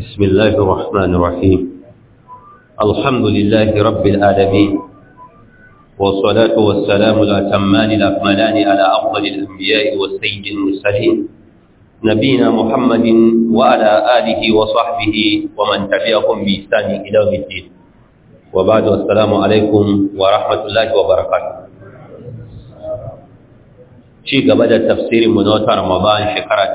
بسم الله الرحمن الرحيم الحمد لله رب العالمين والصلاة والسلام الأتمان الأكملان على أفضل الأنبياء والسيد المرسلين نبينا محمد وعلى آله وصحبه ومن تبعهم بإحسان إلى يوم الدين وبعد السلام عليكم ورحمة الله وبركاته ci gaba da tafsirin mu na watan Ramadan shekara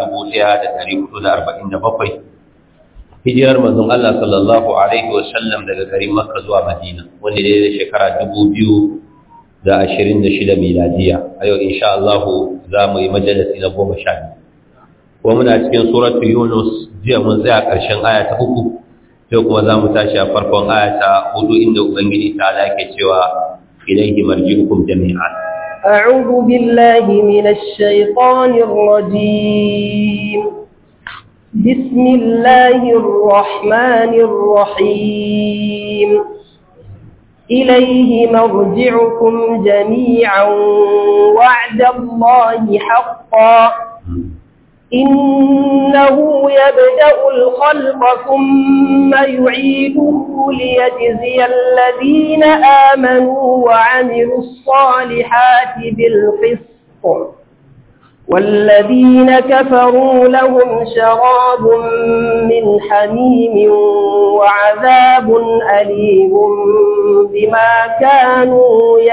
1447 hijirar manzon Allah sallallahu alaihi wasallam daga garin Makka zuwa Madina wanda ne da shekara 2026 miladiya a yau insha Allah za mu yi majalisi na 12 kuma muna cikin suratu Yunus jiya mun tsaya ƙarshen aya ta 3 sai kuma za mu tashi a farkon aya ta 4 inda ubangiji ta yake cewa ilaihi marji'ukum jami'an أعوذ بالله من الشيطان الرجيم بسم الله الرحمن الرحيم إليه مرجعكم جميعا وعد الله حقا إنه يبدأ الخلق ثم يعيده ليجزي الذين آمنوا وعملوا الصالحات بالقسط والذين كفروا لهم شراب من حميم وعذاب أليم بما كانوا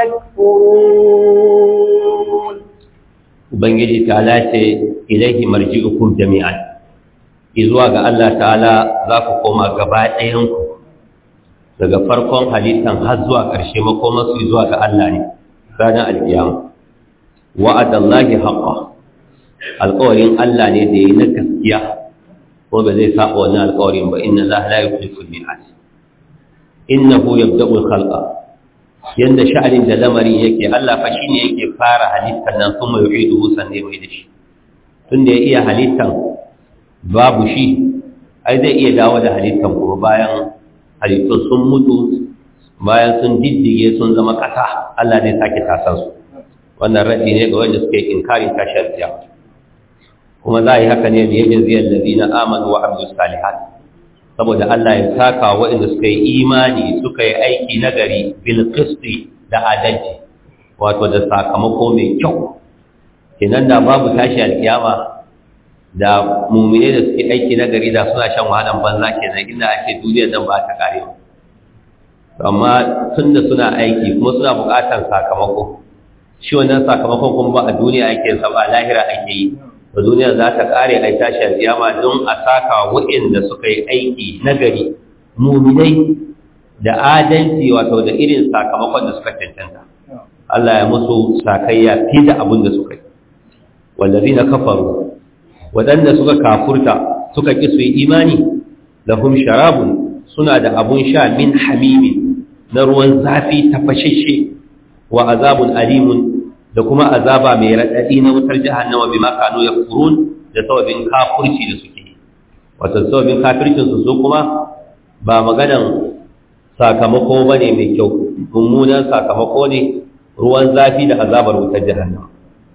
يكفرون Ubangiji ta'ala ce ilaihi marji'ukum jami'an izuwa ga Allah ta'ala za ku koma gaba ɗayanku daga farkon halittan har zuwa ƙarshe makomarsu zuwa ga Allah ne ranar alkiyama wa'adallahi haqqa alƙawarin Allah ne da yayi na gaskiya ko ba zai saba wannan alƙawarin ba inna Allah la yukhlifu al-mi'ad innahu yabda'u al-khalqa yanda sha'anin da lamarin yake Allah fa shine yake fara halittar nan kuma yu'iduhu sanne mai da shi tunda ya iya halittar babu shi ai zai iya dawo da halittar kuma bayan halittun sun mutu bayan sun diddige sun zama kasa Allah zai sake tasar su wannan raddi ne ga wanda suke inkarin tashar jiya kuma za a yi haka ne da yajin ziyar ladina amanu wa abdus salihat saboda Allah ya saka waɗanda suka yi imani suka yi aiki nagari bil qisti da adalci wato da sakamako mai kyau kenan da babu tashi alkiyama da mu'mine da suke aiki nagari da suna shan wahalan banza kenan inda ake duniyar nan ba ta kare amma tunda suna aiki kuma suna buƙatar sakamako shi wannan sakamakon kuma ba a duniya ake sa ba lahira ake yi da duniya za ta kare a tashi alƙiyama don a saka waɗanda suka yi aiki nagari muminai da adalci wato da irin sakamakon da suka cancanta Allah ya musu sakayya fi da abin da suka yi wallazina kafaru waɗanda suka kafurta suka ƙi su yi imani lahum sharabun suna da abun sha min hamimin na ruwan zafi tafashashe wa azabun alimun da kuma azaba mai raɗaɗi na wutar jahannama bima kanu yakfurun da sababin kafirci da suke wato sababin kafircin su kuma ba maganan sakamako bane mai kyau mummunan sakamako ne ruwan zafi da azabar wutar jahannama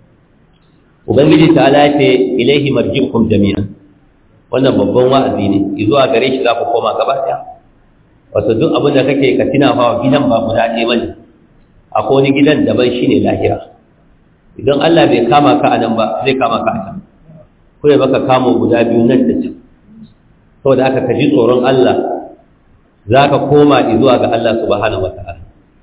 ubangiji ta'ala ce ilaihi marji'ukum jami'an wannan babban wa'azi ne zuwa gare shi za ku koma gaba ɗaya wato duk abin da kake ka tina fa gidan ba guda ɗaya bane akwai wani gidan daban shine lahira idan Allah bai kama ka anan ba zai kama ka a can ko ya baka kamo guda biyu nan da can saboda aka kaji tsoron Allah zaka koma zuwa ga Allah subhanahu wataala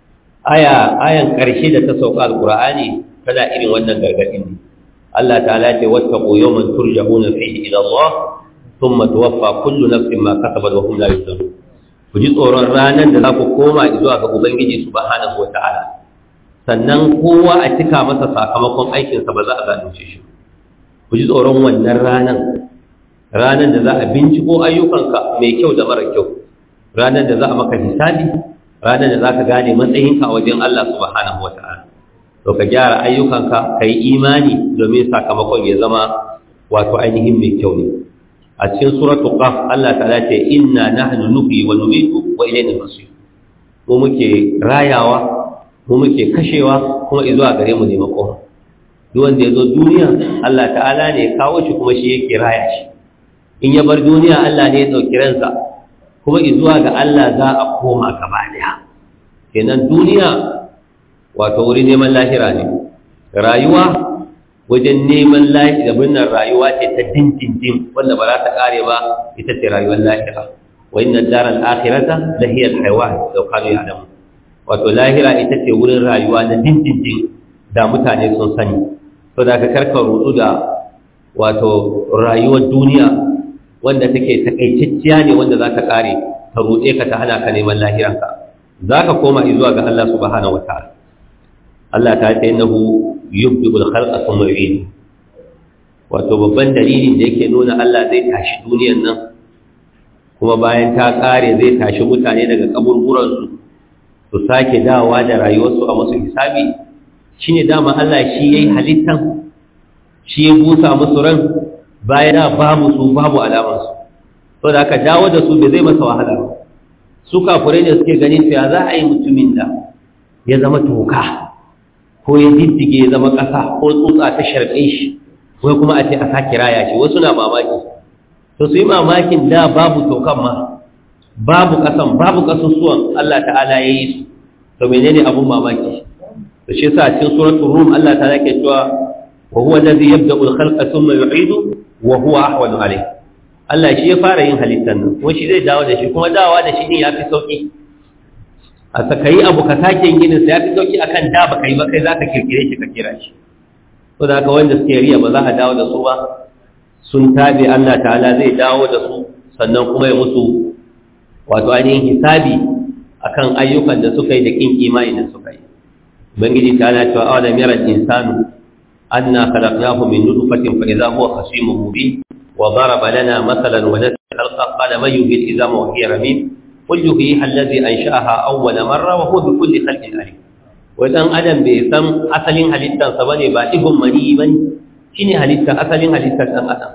ayan karshe da ta sauka alqur'ani tana irin wannan gargadin ne Allah ta'ala ce wattaqu yawman turja'una fihi ila Allah thumma tuwaffa kullu nafsin ma kasabat wa hum la yuzlamun ku ji tsoron ranar da za ku koma zuwa ga ubangiji subhanahu wataala sannan kowa a cika masa sakamakon aikinsa ba za a zalunce shi ku ji tsoron wannan ranar da za a binciko ayyukanka mai kyau da mara kyau ranar da za a maka hisabi ranar da za ka gane matsayinka a wajen Allah subhanahu wa ta'ala to ka gyara ayyukanka ka yi imani domin sakamakon ya zama wato ainihin mai kyau ne a cikin suratul qaf Allah ta'ala ce inna nahnu nuhyi wa numitu wa ilayna al-masir mu muke rayawa mu muke kashewa kuma izuwa gare mu ne makoma duk wanda ya zo duniya Allah ta'ala ne kawo shi kuma shi yake raya shi in ya bar duniya Allah ne ya dauki ransa kuma zuwa ga Allah za a koma gaba daya kenan duniya wato wuri neman lahira ne, rayuwa wajen neman lahira binnan rayuwa ce ta dindindin wanda ba za ta kare ba, ita ce rayuwar lahira. wa inna daral akhirata la hiya al-hayawan law kanu ya'lamun, wato lahira ita ce wurin rayuwa na dindindin da mutane sun sani. to da ka karka rudu da wato rayuwar duniya wanda take takaitacciya ne wanda za ta kare ta rude ka ta hana ka neman lahiranka, za ka koma zuwa ga Allah subhanahu wataala. Allah ta ce innahu yubdi'ul khalqa thumma yu'idu, wato babban dalilin da yake nuna Allah zai tashi duniyar nan kuma bayan ta kare zai tashi mutane daga kaburburansu su sake dawowa da rayuwarsu a musu hisabi shine dama Allah shi yayi halittan, shi ya busa musu ran bayan da babu su babu alamansu, to da aka dawo da su bai zai masa wahala ba. su kafurai ne suke ganin cewa za a yi mutumin da ya zama toka ko ya diddige ya zama ƙasa ko tsutsa ta sharɓe shi ko kuma a ce a sake raya shi, wasu na mamaki. to su yi mamakin da babu tokan ma babu ƙasan babu ƙasusuwan Allah ta'ala ya yi su, to menene abun mamaki? to shi yasa cikin suratul rum Allah ta'ala ke cewa wa huwa alladhi yabda'u al-khalqa thumma yu'idu wa huwa ahwanu alayhi. Allah shi ya fara yin halittar nan kuma shi zai dawo da shi, kuma dawowa da shi din yafi sauki. a sakai abu ka sake yin ginin sa yafi sauki akan da baka yi ba kai zaka kirkire shi ka kira shi. to da haka wanda suke riya ba za a dawo da su ba sun tabe, Allah ta'ala zai dawo da su sannan kuma ya musu wato ainihin hisabi akan ayyukan da suka yi da kin imani da suka yi. ubangiji ta'ala cewa awalam yara al-insanu anna khalaqnahu min nutfatin fa idha huwa khasimun mubin wa daraba lana mathalan wa nasiya khalqa qala man yuhyi al-izama wa hiya ramim qul yuhyiha alladhi ansha'aha awwala marra wa huwa bi kulli khalqin alim. wa dan adam bai san asalin halittarsa bane, ba ihun mani bane, shine halitta asalin halittar dan adam.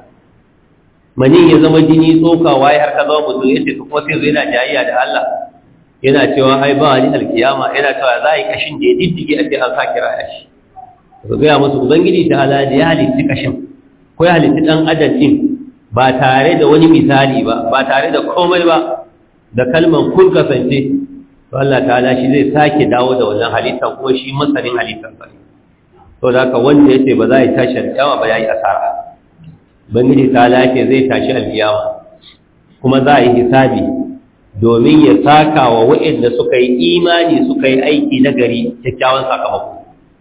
mani ya zama jini tsoka waye har ka zama mutum yace to ko sai zai yana jayayya da Allah, yana cewa ai ba ni alkiyama, yana cewa za a yi kashin da ya diddige a ce an sa kiraya shi. to ga musu ubangiji ta ala da ya halitta kashin ko ya halitta dan adam din ba tare da wani misali ba, ba tare da komai ba, da kalman kun kasance, to Allah ta'ala shi zai sake dawo da wannan halitta kuma shi masanin halittar sa. to da haka wanda yace ba za a yi tashi alkiyama ba yayi asara. ubangiji ta'ala yake zai tashi alkiyama kuma za a yi hisabi domin ya saka wa waɗanda suka yi imani suka yi aiki na gari kyakkyawan sakamako.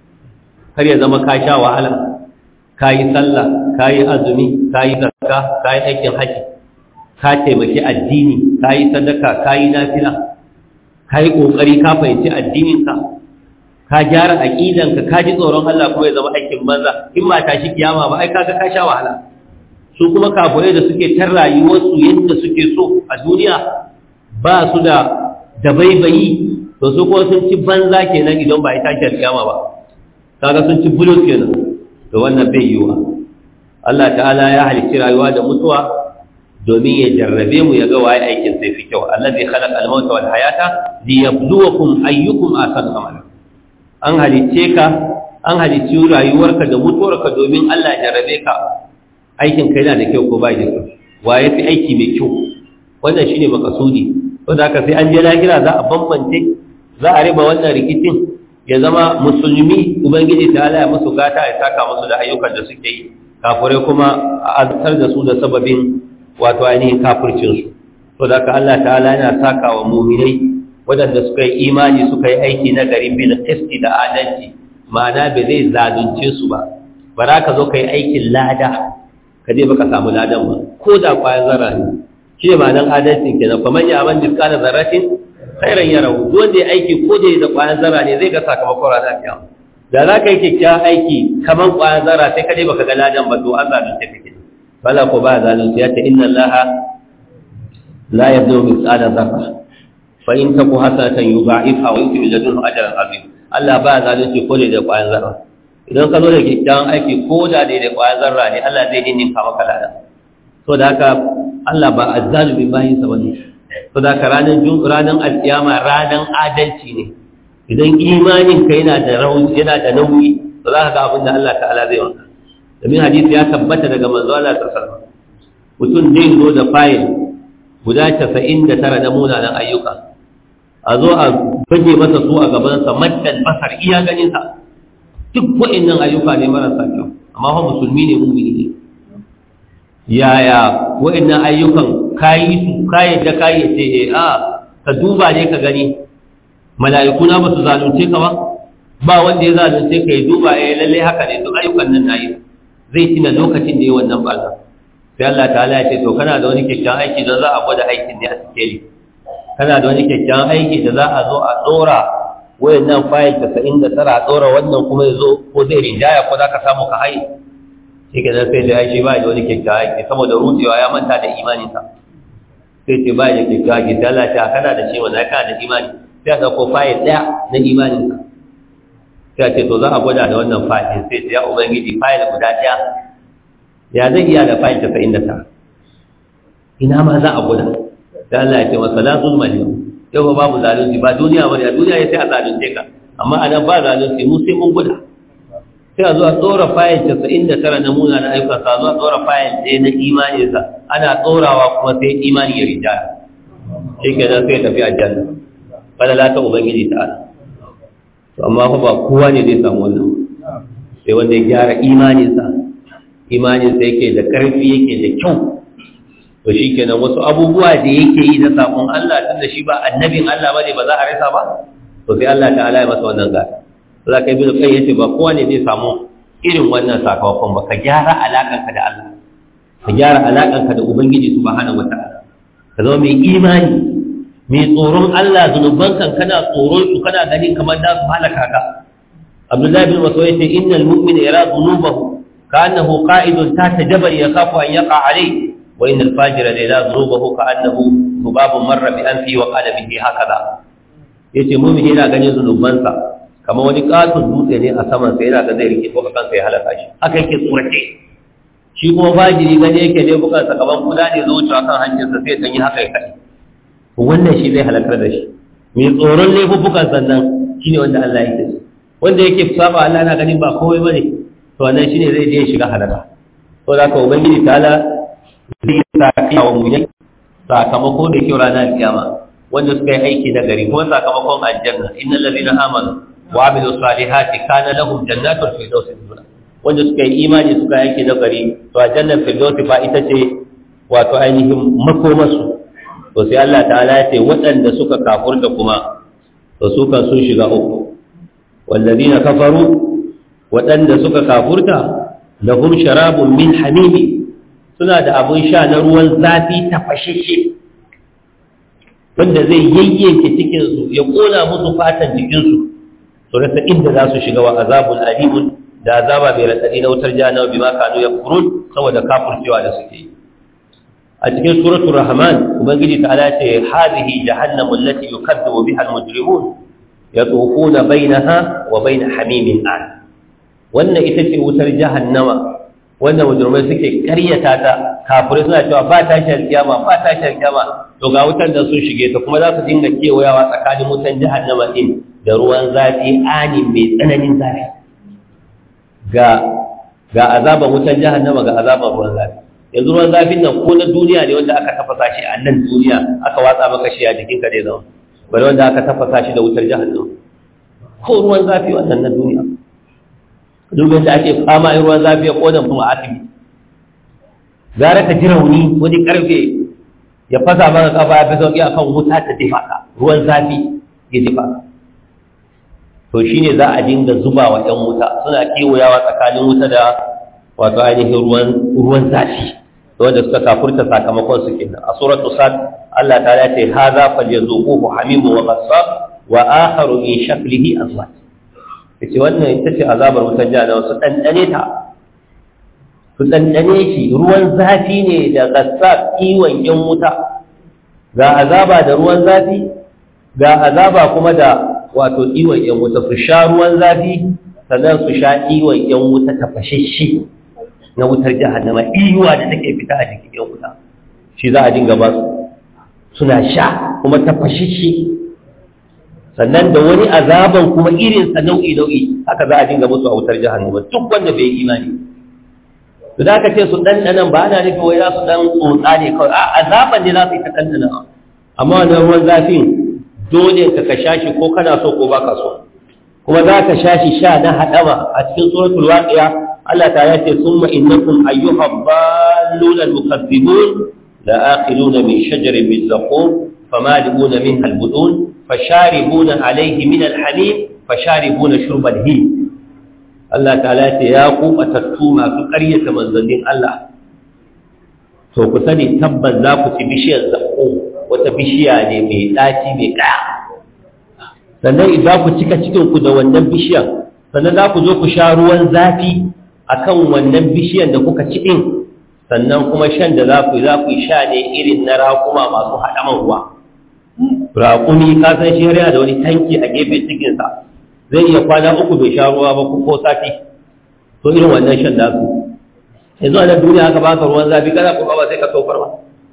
kar ya zama ka sha wahala, ka yi sallah, ka yi azumi, ka yi zakka, ka yi aikin haji, ka taimaki addini, ka yi sadaka, ka yi nafila, ka yi ƙoƙari ka fahimci addininka, ka gyara aƙidanka, ka ji tsoron Allah kuma ya zama aikin banza. in ma tashi kiyama ba ai kaga ka sha wahala. su kuma kafirai da suke tar rayuwarsu yadda suke so a duniya ba su da dabaibayi, to su kuma sun ci banza kenan idan ba a yi tashi kiyama ba, kaga sun ci bulus kenan. to wannan bai yiwa. Allah ta'ala ya halicci rayuwa da mutuwa domin ya jarrabe mu ya ga waye aikin sai fi kyau. allazi khalaqa al-mauta wal hayata liyabluwakum ayyukum ahsanu amala. an halicce ka, an halicci rayuwarka da mutuwarka domin Allah ya jarrabe ka, aikin kai yana da kyau ko bai da kyau, waye fi aiki mai kyau. wannan shine makasudi. to da haka sai an je lahira za a bambance, za a riba wannan rikicin, ya zama musulmi ubangiji ta ala ya musu gata ya saka musu da ayyukan da suke yi, kafirai kuma a azabtar da su da sababin wato ainihin kafircinsu. to da haka Allah ta'ala yana saka wa mu'minai waɗanda suka yi imani suka yi aiki na gari bil qisti da adalci, ma'ana bai zai zalunce su ba. ba za ka zo ka yi aikin lada ka je baka samu ladan ba, ko da kwayan zarra ne. shi ne ma'anar adalcin kenan, fa man ya'mal mithqala dharratin khairan yarahu. wanda ya aiki ko da kwayan zarra ne zai ga sakamakon ranar kiyama. da za ka yi kyakkyawan aiki kaman kwayan zarra sai ka dai baka ga ladan ba, to an zalunce ka kenan. bala ko ba zalunci, ya ce inna allaha la yabdu mithqala dharra fa in taku hasanatan yudha'ifha wa yu'ti min ladunhu ajran 'azim. Allah ba zalunci ko da kwayan zarra. idan ka zo da kyakkyawan aiki ko da kwayan zarra ne, Allah zai ninninka maka ladan. to da haka Allah ba azzalumi bayin sa bane. to da haka ranar alkiyama ranar adalci ne. idan imanin ka yana da nauyi, to za ka ga abin da Allah ta'ala zai wanka. domin hadisi ya tabbata daga manzo Allah sallallahu alaihi wasallam mutum zai zo da fayil guda 99 na munanan ayyuka a zo a baje masa su a gabansa maddan basar iya ganinsa duk wa'annan ayyuka ne marasa kyau amma fa musulmi ne mu'mini ne yaya wa'annan ayyukan kayi su kayyada kayyace ka duba ne ka gani mala'iku na ba su zalunce ka ba wanda ya zalunce ka ya duba lalle haka ne duk ayyukan nan nayi zai tina lokacin da ya wannan barna sai Allah ta'ala ya ce to kana da wani kyakkyawan aiki don za a gwada aikin ne a sikeli kana da wani kyakkyawan aiki da za a zo a tsora wayannan fayil 99 a tsora wannan kuma ya zo ko zai rinjaya ko za ka samu ka haye shi ke sai da shi ba da wani kyakkyawan aiki saboda rutewa ya manta da imaninsa sai ce ba da kyakkyawan aiki sai Allah ta kana da shi wannan kana da imani sai a ɗauko fayil ɗaya na imaninsa sai a ce to za a gwada da wannan fayil sai ce ya ubangiji fayil guda ɗaya ya zai iya da fayil 99 ina ma za a gwada da Allah ya ce masa la zulma yau yau babu zalunci ba duniya bane a duniya sai a zalunce ka amma a nan ba zalunci mu sai mun guda sai a zo a tsora fayil 99 na muna na ayyuka sa zo a tsora fayil ɗaya na imani sa ana tsorawa kuma sai imani ya rija shi kenan sai tafi aljanna bala la ta ubangiji ta'ala to amma fa ba kowa ne zai samu wannan sai wanda ya gyara imaninsa yake da karfi yake da kyau to shi kenan wasu abubuwa da yake yi na sakon Allah tunda shi ba annabin Allah bane ba za a rasa ba to sai Allah ta'ala ya masa wannan gata to za ka yi bin kai yace ba kowa ne zai samu irin wannan sakamakon ba ka gyara alakanka da Allah ka gyara alakanka da ubangiji subhanahu wataala ka zama mai imani mai tsoron Allah zunubankan kana tsoron su kana ganin kamar da su halaka ka Abdullahi bin Mas'ud yace innal mu'mina yara dhunubahu ka'annahu qa'idun tahta jabal yakhafu an yaqa alayhi wa innal fajira la yara dhunubahu ka'annahu dhubabun marra bi anfi wa qala bihi hakaza yace mu'mini yana ganin zunubansa kamar wani katon dutse ne a saman sa yana ga zai rike ko kansa ya halaka shi haka yake tsorace shi kuma fajiri gane yake ne bukansa kaman kuda ne zo wuce kan hancinsa sai dan yi haka ya kai wannan shi zai halakar da shi mai tsoron laifukan sannan shine wanda Allah yake so wanda yake saba Allah na ganin ba komai bane to wannan shine zai je shiga halaka to da ka ubangiji ta'ala zai saka wa mu'min sakamako da kyau ranar kiyama wanda suka yi aiki na gari kuma sakamakon aljanna innal ladina amanu wa amilus salihati kana lahum jannatul firdaus nuzula wanda suka yi imani suka yi aiki na gari to aljannar firdaus fa ita ce wato ainihin makomarsu to sai Allah ta'ala ya ce waɗanda suka kafurta kuma to su kan sun shiga uku wallazina kafaru waɗanda suka kafurta lahum sharabun min hamimi suna da abun sha na ruwan zafi tafashashe wanda zai yayyanke cikin su ya kona musu fatan jikin su to rasa inda za su shiga wa azabul alimun da azaba bai radadi na wutar jahannama bima kanu yakfurun saboda kafurcewa da suke yi a cikin suratul rahman ubangiji ta'ala ce hadhihi jahannamu allati yukazzabu biha almujrimun yatufuna bainaha wa bain hamimin an wannan ita ce wutar jahannama wanda mujrimai suke karyata ta kafirai suna cewa ba ta shi alkiyama to ga wutar da sun shige ta kuma za su dinga kewayawa tsakanin wutar jahannama din da ruwan zafi ani mai tsananin zafi ga azaban wutar jahannama ga azaban ruwan zafi yanzu ruwan zafin nan ko na duniya ne wanda aka tafasa shi a nan duniya aka watsa maka shi a jikinka dai zama bari wanda aka tafasa shi da wutar jahannam ko ruwan zafi wannan na duniya duk da ake fama in ruwan zafi ya kodan kuma asibi gara ka ji rauni wani karfe ya fasa maka kafa ya fi sauki akan wuta ta dafa ka ruwan zafi ya dafa ka to shine za a dinga zuba wa ƴan wuta suna kewayawa tsakanin wuta da wato ainihin ruwan zafi wanda suka kafurta sakamakon su kenan a suratul sad Allah ta'ala ce hadha falyazuquhu hamimun wa ghassaq wa akharu min shaklihi azwaj yace wannan ita ce azabar wutar jahannama su dandane shi ruwan zafi ne da ghassaq iwan yan wuta ga azaba da ruwan zafi ga azaba kuma da wato iwan yan wuta su sha ruwan zafi sannan su sha iwan yan wuta tafashashe na wutar jahannama iyuwa da take fita a jikin yan wuta shi za a dinga ba su suna sha kuma tafashishi sannan da wani azaban kuma irin sa nau'i haka za a dinga musu a wutar jahannama duk wanda bai imani to da aka ce su ɗanɗanan ba ana nufin wai za su ɗan tsotsa ne kawai a azaban ne za su yi ta ɗanɗana amma wannan ruwan zafin dole ka sha shi ko kana so ko baka so kuma za ka sha shi sha na haɗama a cikin suratul waqi'a Allah ta yace summa innakum ayyuha dhalluna al-mukaththibun la akhiluna min shajarin min zaqum famali'una minha al-budun fasharibuna alayhi min al-hamim fasharibuna shurba al-him Allah ta'ala yace ya ku batattu masu ƙaryata manzannin Allah to ku sani tabbas za ku ci bishiyar zaqum wata bishiya ne mai ɗaci mai ƙaya sannan idan ku cika cikinku da wannan bishiyar sannan za ku zo ku sha ruwan zafi akan wannan bishiyar da kuka ci ɗin sannan kuma shan da za ku yi sha ne irin na raƙuma masu haɗaman ruwa raƙumi ka san shi yana da wani tanki a gefe cikinsa zai iya kwana 3 bai sha ruwa ba ko sati to irin wannan shan da su yanzu a nan duniya haka baka ruwan zafi kana kuma ba sai ka tofar ba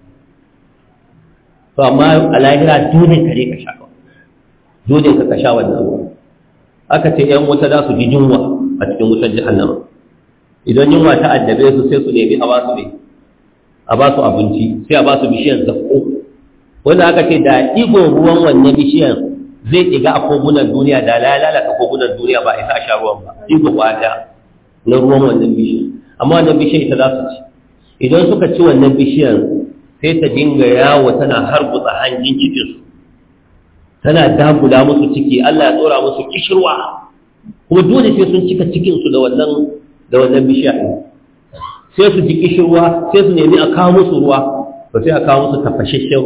to amma a lahira dole kare ka sha dole ka sha wannan ruwa aka ce yan wuta za su ji yunwa a cikin wutar jahannama idan yunwa ta addabe su sai su nemi a ba su abinci sai a ba su bishiyar zakko wanda aka ce da ɗigon ruwan wannan bishiyar zai ɗiga a kogunan duniya da lalata kogunan duniya ba isa a sha ruwan ba ɗigo kwata na ruwan wannan bishiyar amma wannan bishiyar ita za su ci idan suka ci wannan bishiyar sai ta dinga yawo tana harbutsa hanjin cikinsu tana dagula musu ciki Allah ya tsora musu kishirwa kuma dole sai sun cika cikinsu da wannan bishiya sai su ji kishirwa sai su nemi a kawo musu ruwa ba sai a kawo musu tafashashen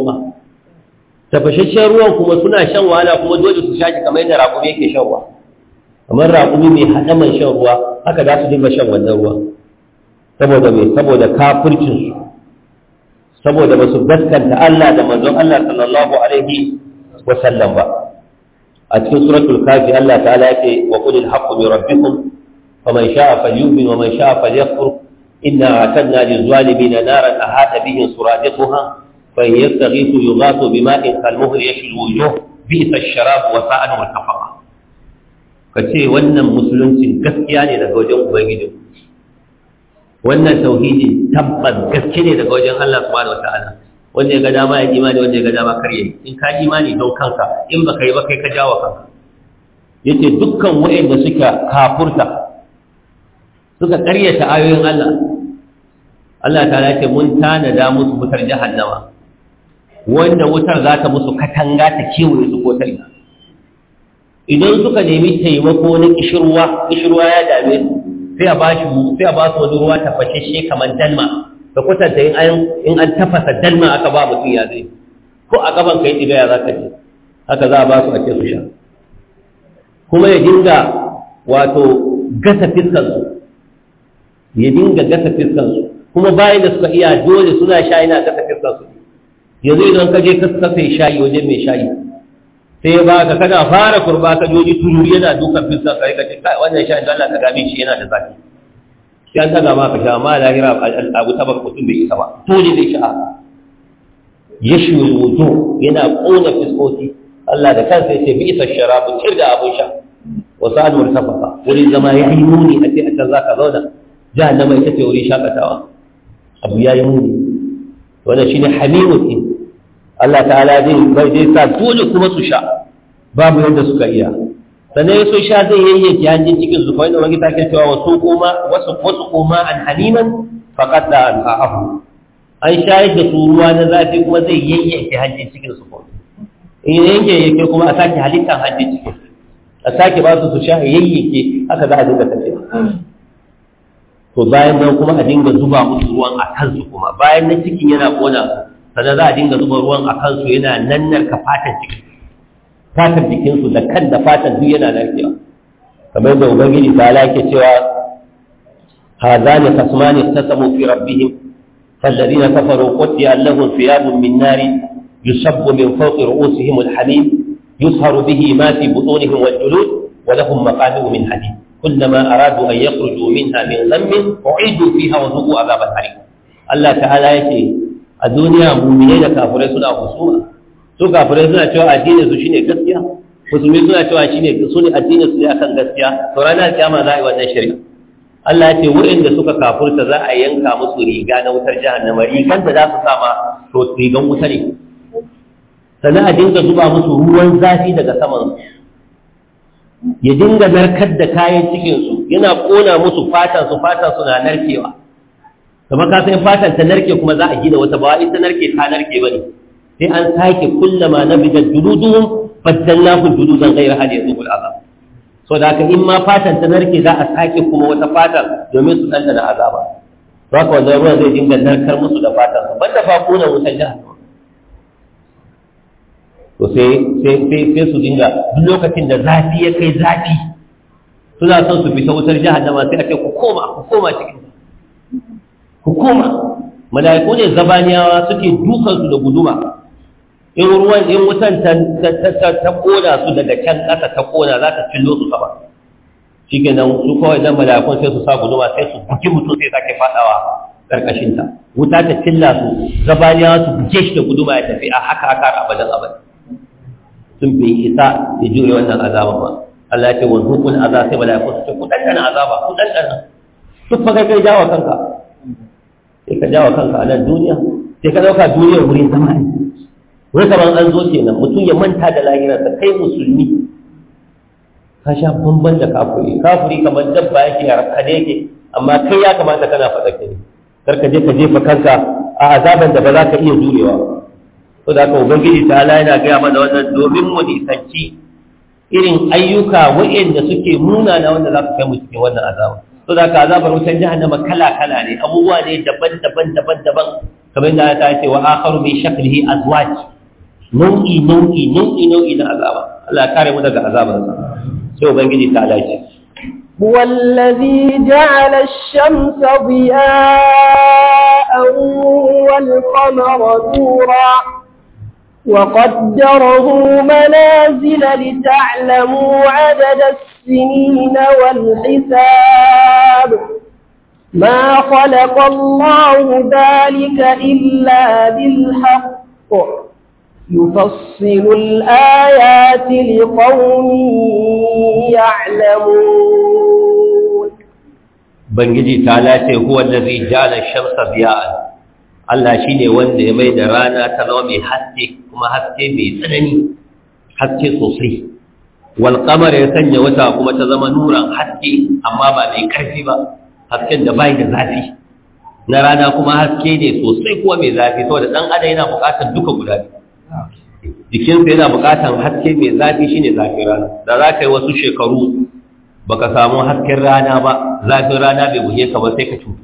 ruwan kuma suna shan wahala kuma dole su shaki kamar yadda raƙumi yake shan ruwa kamar raƙumi mai haɗaman shan ruwa haka za su dinga shan wannan ruwa saboda kafircinsu saboda ba su gaskanta Allah da manzon Allah sallallahu alaihi wa sallam ba a cikin suratul kafi Allah ta'ala yake wa qulil haqqu min rabbikum faman sha'a falyu'min wa man sha'a falyakfur inna a'tadna lil-zalimina naran ahata bihim suradiquha fa yastaghithu yughathu bima'in kalmuhl yashil wujuh bi'sa ash-sharab wa sa'at murtafaqa kace wannan musulunci gaskiya ne daga wajen ubangiji wannan tauhidi tabbas gaskiya ne daga wajen Allah subhanahu wa ta'ala wanda ya ga dama ya imani wanda ya ga dama kar yayi in ka imani don kanka in baka yi ba kai ka jawo kanka yace dukkan wayanda suka kafurta suka karyata ayoyin Allah ta'ala ce mun tanada musu wutar jahannama wanda wutar za ta musu katanga ta kewaye su ko tarika idan suka nemi taimako na kishirwa ya dame su sai a ba su wani ruwa tafashashe kamar dalma da kwatanta in an tafasa dalma aka ba mutum ya zai ko a gaban kai ɗiga ya za ka ce haka za a ba su ake su sha kuma ya dinga wato gasa fiskansu kuma bayan da suka iya dole suna sha yana gasa fiskansu yanzu idan ka je kasa shayi wajen mai shayi sai ya baka kana fara kurba ka joji turu yana dukan fiskan ka ce wannan shayi don Allah ka gabe shi yana da zafi sai an taga maka sha amma lahira abu ta baka mutum bai isa ba dole zai sha ya shi wuto yana kona fiskoki Allah da kansa ya ce bi isa sharabu cir da abun sha wa sa'ad murtafaqa wurin zama ya yi muni a ce a can zaka zauna jahannama ita ce wurin shakatawa abu ya yi muni wannan shine hamimutin Allah ta'ala zai sa dole kuma su sha babu yadda suka iya sannan ya so sha zai yayyanki hanjin cikin su kawai da wani take cewa wasu kuma an haliman faqad da al'ahu an shayar da su ruwa na zafi kuma zai yayyanki hanjin cikin su kawai in yayyanke kuma a sake halittar hanjin cikin a sake ba su sha yayyanke haka za a dinga tafiya to bayan nan kuma a dinga zuba musu ruwan a kansu kuma bayan na cikin yana kona sannan za a dinga zuba ruwan a kansu yana nannarka fatan jikinsu da kan da fatan duk yana narkewa kamar da ubangiji ta ala yake cewa hazani khasmani tasamu fi rabbihim falladhina kafaru qutiya lahum thiyabun min nari yusabbu min fawqi ru'usihim alhamim yusharu bihi ma fi butunihim waljulud wa lahum maqami'u min hadid kullama aradu an yakhruju minha min ghammin u'idu fiha wa dhuqu adhab al-harim Allah ta'ala yake a duniya mu'minai da kafirai suna husuma su kafirai suna cewa addinin su shine gaskiya musulmi suna cewa shine su ne addinin su ne akan gaskiya to ranar kiyama za a yi wannan shari'a Allah ya ce waɗanda suka kafurta za a yanka musu riga na wutar jahannama, rigan da za su sama to rigan wuta ne, sannan a dinga zuba musu ruwan zafi daga saman, ya dinga narkar da kayan cikinsu, yana ƙona musu fatansu na narkewa. Kamar ka sai fatan ta narke kuma za a gina wata, ba ita narke ta narke ba ne, sai an sake kullama na bidan dududuhun baddallahu dududan gairar hali ya zuwa azab. So da haka in ma fatan ta narke za a sake kuma wata fatan domin su ɗanɗana azaba. Za ka wanda ruwan zai dinga narkar musu da fatansu, banda fa ƙona wutan jahannama. To sai su dinga duk lokacin da zafi ya kai zafi suna son su fita wutar jahannama sai a ce ku koma cikin ku koma. Mala'iku ne zabaniyawa suke dukan su da guduma, in wutan ta kona su daga can ƙasa ta kona za ta cillo su sama, shikenan su kawai dan mala'ikun sai su sa guduma sai su buki mutum sai sake fadawa karkashin ta, wuta ta cilla su, zabaniyawa su buke shi da guduma ya tafi a haka abadan abada. Sun bai isa ya jure wannan azaba ba. Allah ya ce wani hukun azaba sai mala'iku su ce ku ɗanɗana azaba, ku ɗanɗana. Duk fa kai jawo kanka. Sai ka jawo kanka a nan duniya, sai ka ɗauka duniyar wurin zama ne. Wani kamar an zo kenan mutum ya manta da lahirarsa, kai musulmi. Ka sha bamban da kafuri kamar dabba yake a rakkane yake, amma kai ya kamata kana faɗake ne. Kar ka je ka jefa kanka a azaban da ba za ka iya jurewa ba. So da aka ubangiji ta ala yana gaya mana wannan domin mu nisanci irin ayyuka waɗanda suke munana wanda za su kai mu cikin wannan azaba. So da aka azabar wutar jahannama kala ne, abubuwa ne daban kamar da ta ce wa akharu min shaklihi azwaj, nau'i na azaba. Allah ya kare mu daga azabarsa. Sai ubangiji ta ala ce هو الذي جعل الشمس ضياء والقمر نورا وقدره منازل لتعلموا عدد السنين والحساب ما خلق الله ذلك إلا بالحق يفصل الآيات لقوم يعلمون. بنجي تعالى هو الذي جعل الشمس ضياء. Allah shi ne wanda ya mai da rana ta zama mai haske, kuma haske mai tsanani, haske sosai. Wal qamar ya sanya wata kuma ta zama nuran haske, amma ba mai ƙarfi ba, hasken da bai da zafi. Na rana kuma haske ne sosai kuma mai zafi, saboda ɗan adam yana buƙatar duka guda biyu. Jikinsa yana buƙatar haske mai zafi shine zafin rana. Da za ka yi wasu shekaru baka samu hasken rana ba, zafin rana bai buge ka ba sai ka cutu.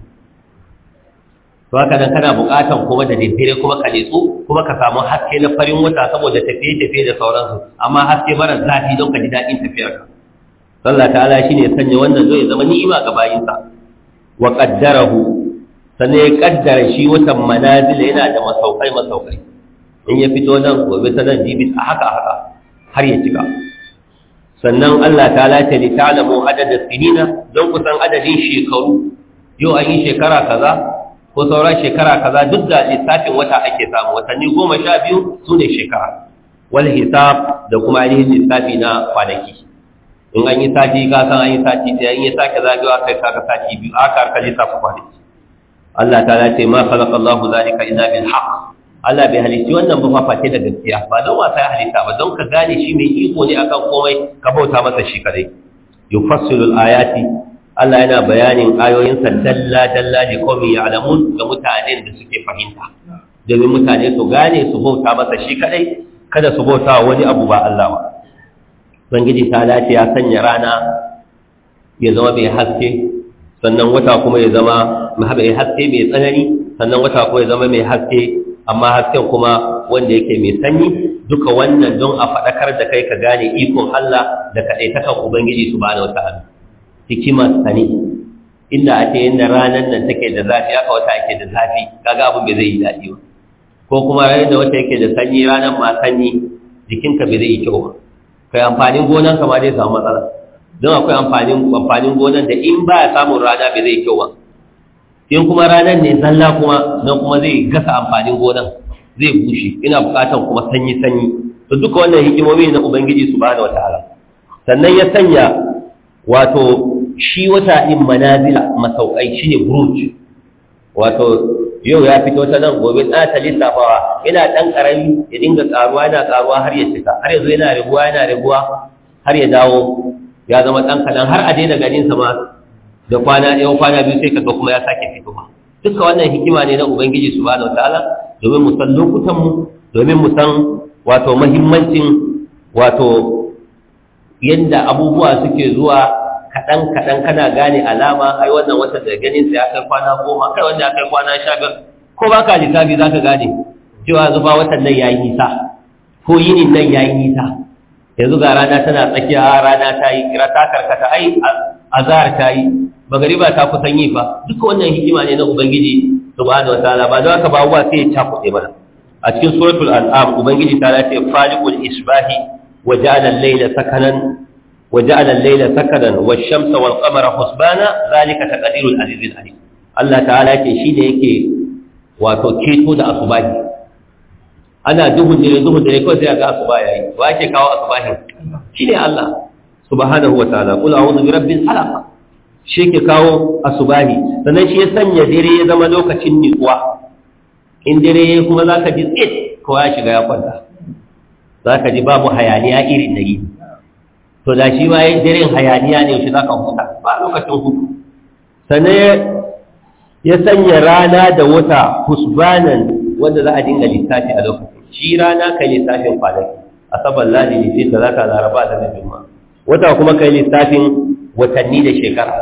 To haka nan kana buƙatan kuma da daddare kuma ka netsu kuma ka samu haske na farin wata saboda tafiye-tafiye da sauransu, amma haske mara zafi don ka ji daɗin tafiyarka. Allah ta'ala shine ya sanya wannan zai zama ni'ima ga bayinsa. Wa qaddarahu, sannan ya kaddara shi watan manazila yana da masaukai. In ya fito nan gobe ta nan jibi a haka har ya cika. Sannan Allah ta'ala ta li ta'lamu adada sinina, don kusan adadin shekaru. Yau an yi shekara kaza ko sauran shekara kaza, duk da lissafin wata ake samu, watanni 12 su ne shekara. Wal hisab da kuma ainihin lissafi na kwanaki. In an yi sati ka san an yi sati sai an yi sake zagawa kai kaga sati biyu aka harka lissafa kwanaki. Allah ta ce ma khalaqallahu zalika illa bil haqq. Allah bai halitti wannan ba face da gaskiya, ba don wasa ya halitta ba, don ka gane shi mai iko ne akan komai, ka bauta masa shi kadai. Yufassilul ayati, Allah yana bayanin ayoyinsa dalla-dalla da kawai ya alamun ga mutanen da suke fahimta, domin mutane su gane su bauta masa shi kadai, kada su bauta wani abu ba Allah ba. Ubangiji ta dace ya sanya rana ya zama mai haske, sannan wata kuma ya zama mai haske mai tsanani, sannan wata kuma ya zama mai haske, amma hasken kuma wanda yake mai sanyi, duka wannan don a faɗakar da kai ka gane ikon Allah da kaɗaitakan Ubangiji subhanahu wata'ala. Hikimar sani inda a ce yadda ranar nan take da zafi aka wata ake da zafi, kaga abin bai zai yi daɗi ba, ko kuma ranar da wata yake da sanyi ranar ma sanyi jikinka bai zai yi kyau ba, kai amfanin gonan ka ma zai samu matsala, don akwai amfanin gonan da in ba ya samun rana bai zai kyau ba, in kuma ranar ne zalla kuma nan kuma zai gasa amfanin gonan zai bushe, ina buƙatar kuma sanyi to duka wannan hikimomi na Ubangiji subhanahu wataala. Sannan ya sanya wato shi wata din manazila masaukai shine buruj, wato yau ya fito ta nan gobe ta lissafawa yana dan karami ya dinga karuwa yana karuwa har ya cika, har yanzu yana raguwa har ya dawo ya zama dan kadan har a daina ganin sa ma da kwana biyu sai kaga kuma ya sake fitowa. Duka wannan hikima ne na Ubangiji subhanahu wataala domin mu san lokutan mu, domin mu san wato muhimmancin wato yanda abubuwa suke zuwa kadan kana gane alama ai wannan wata da ganin sai aka kwana 10 kai wanda aka kwana 15 ko baka lissafi zaka gane cewa zuba watan nan yayi nisa ko yinin nan yayi nisa. Yanzu ga rana tana tsakiya, rana ta yi kira ta karkata, ai azhar ta yi, magariba ta kusan yi fa. Duka wannan hikima ne na Ubangiji subhanahu wataala, ba da haka ba uwa sai ya cakuɗe mana. A cikin suratul an'am Ubangiji ta ce faliqul isbahi wa ja'ala al-layla sakanan wash-shamsa wal-qamara husbana zalika taqdirul azizil alim. Allah ta'ala ce shi ne yake wato keto da asubahi. Ana duhun dare kawai sai ga asuba yayi, wa ke kawo asubahin shine Allah subhanahu wataala. Qul a'udhu bi rabbil falaq, shi ke kawo asubahi. Sannan shi ya sanya dare ya zama lokacin nutsuwa. In dare kuma zaka ji tsit ko ya shiga ya kwanta, zaka ji babu hayaniya irin dare. To da shi ma daren hayaniya ne shi zaka huta ba lokacin hutu. Sannan ya sanya rana da wata husbanan wanda za a dinga lissafi a lokacin. Shi rana kai lissafin kwanaki, asabar ladi ne, talata laraba da juma'a. Wata kuma kai lissafin watanni da shekara,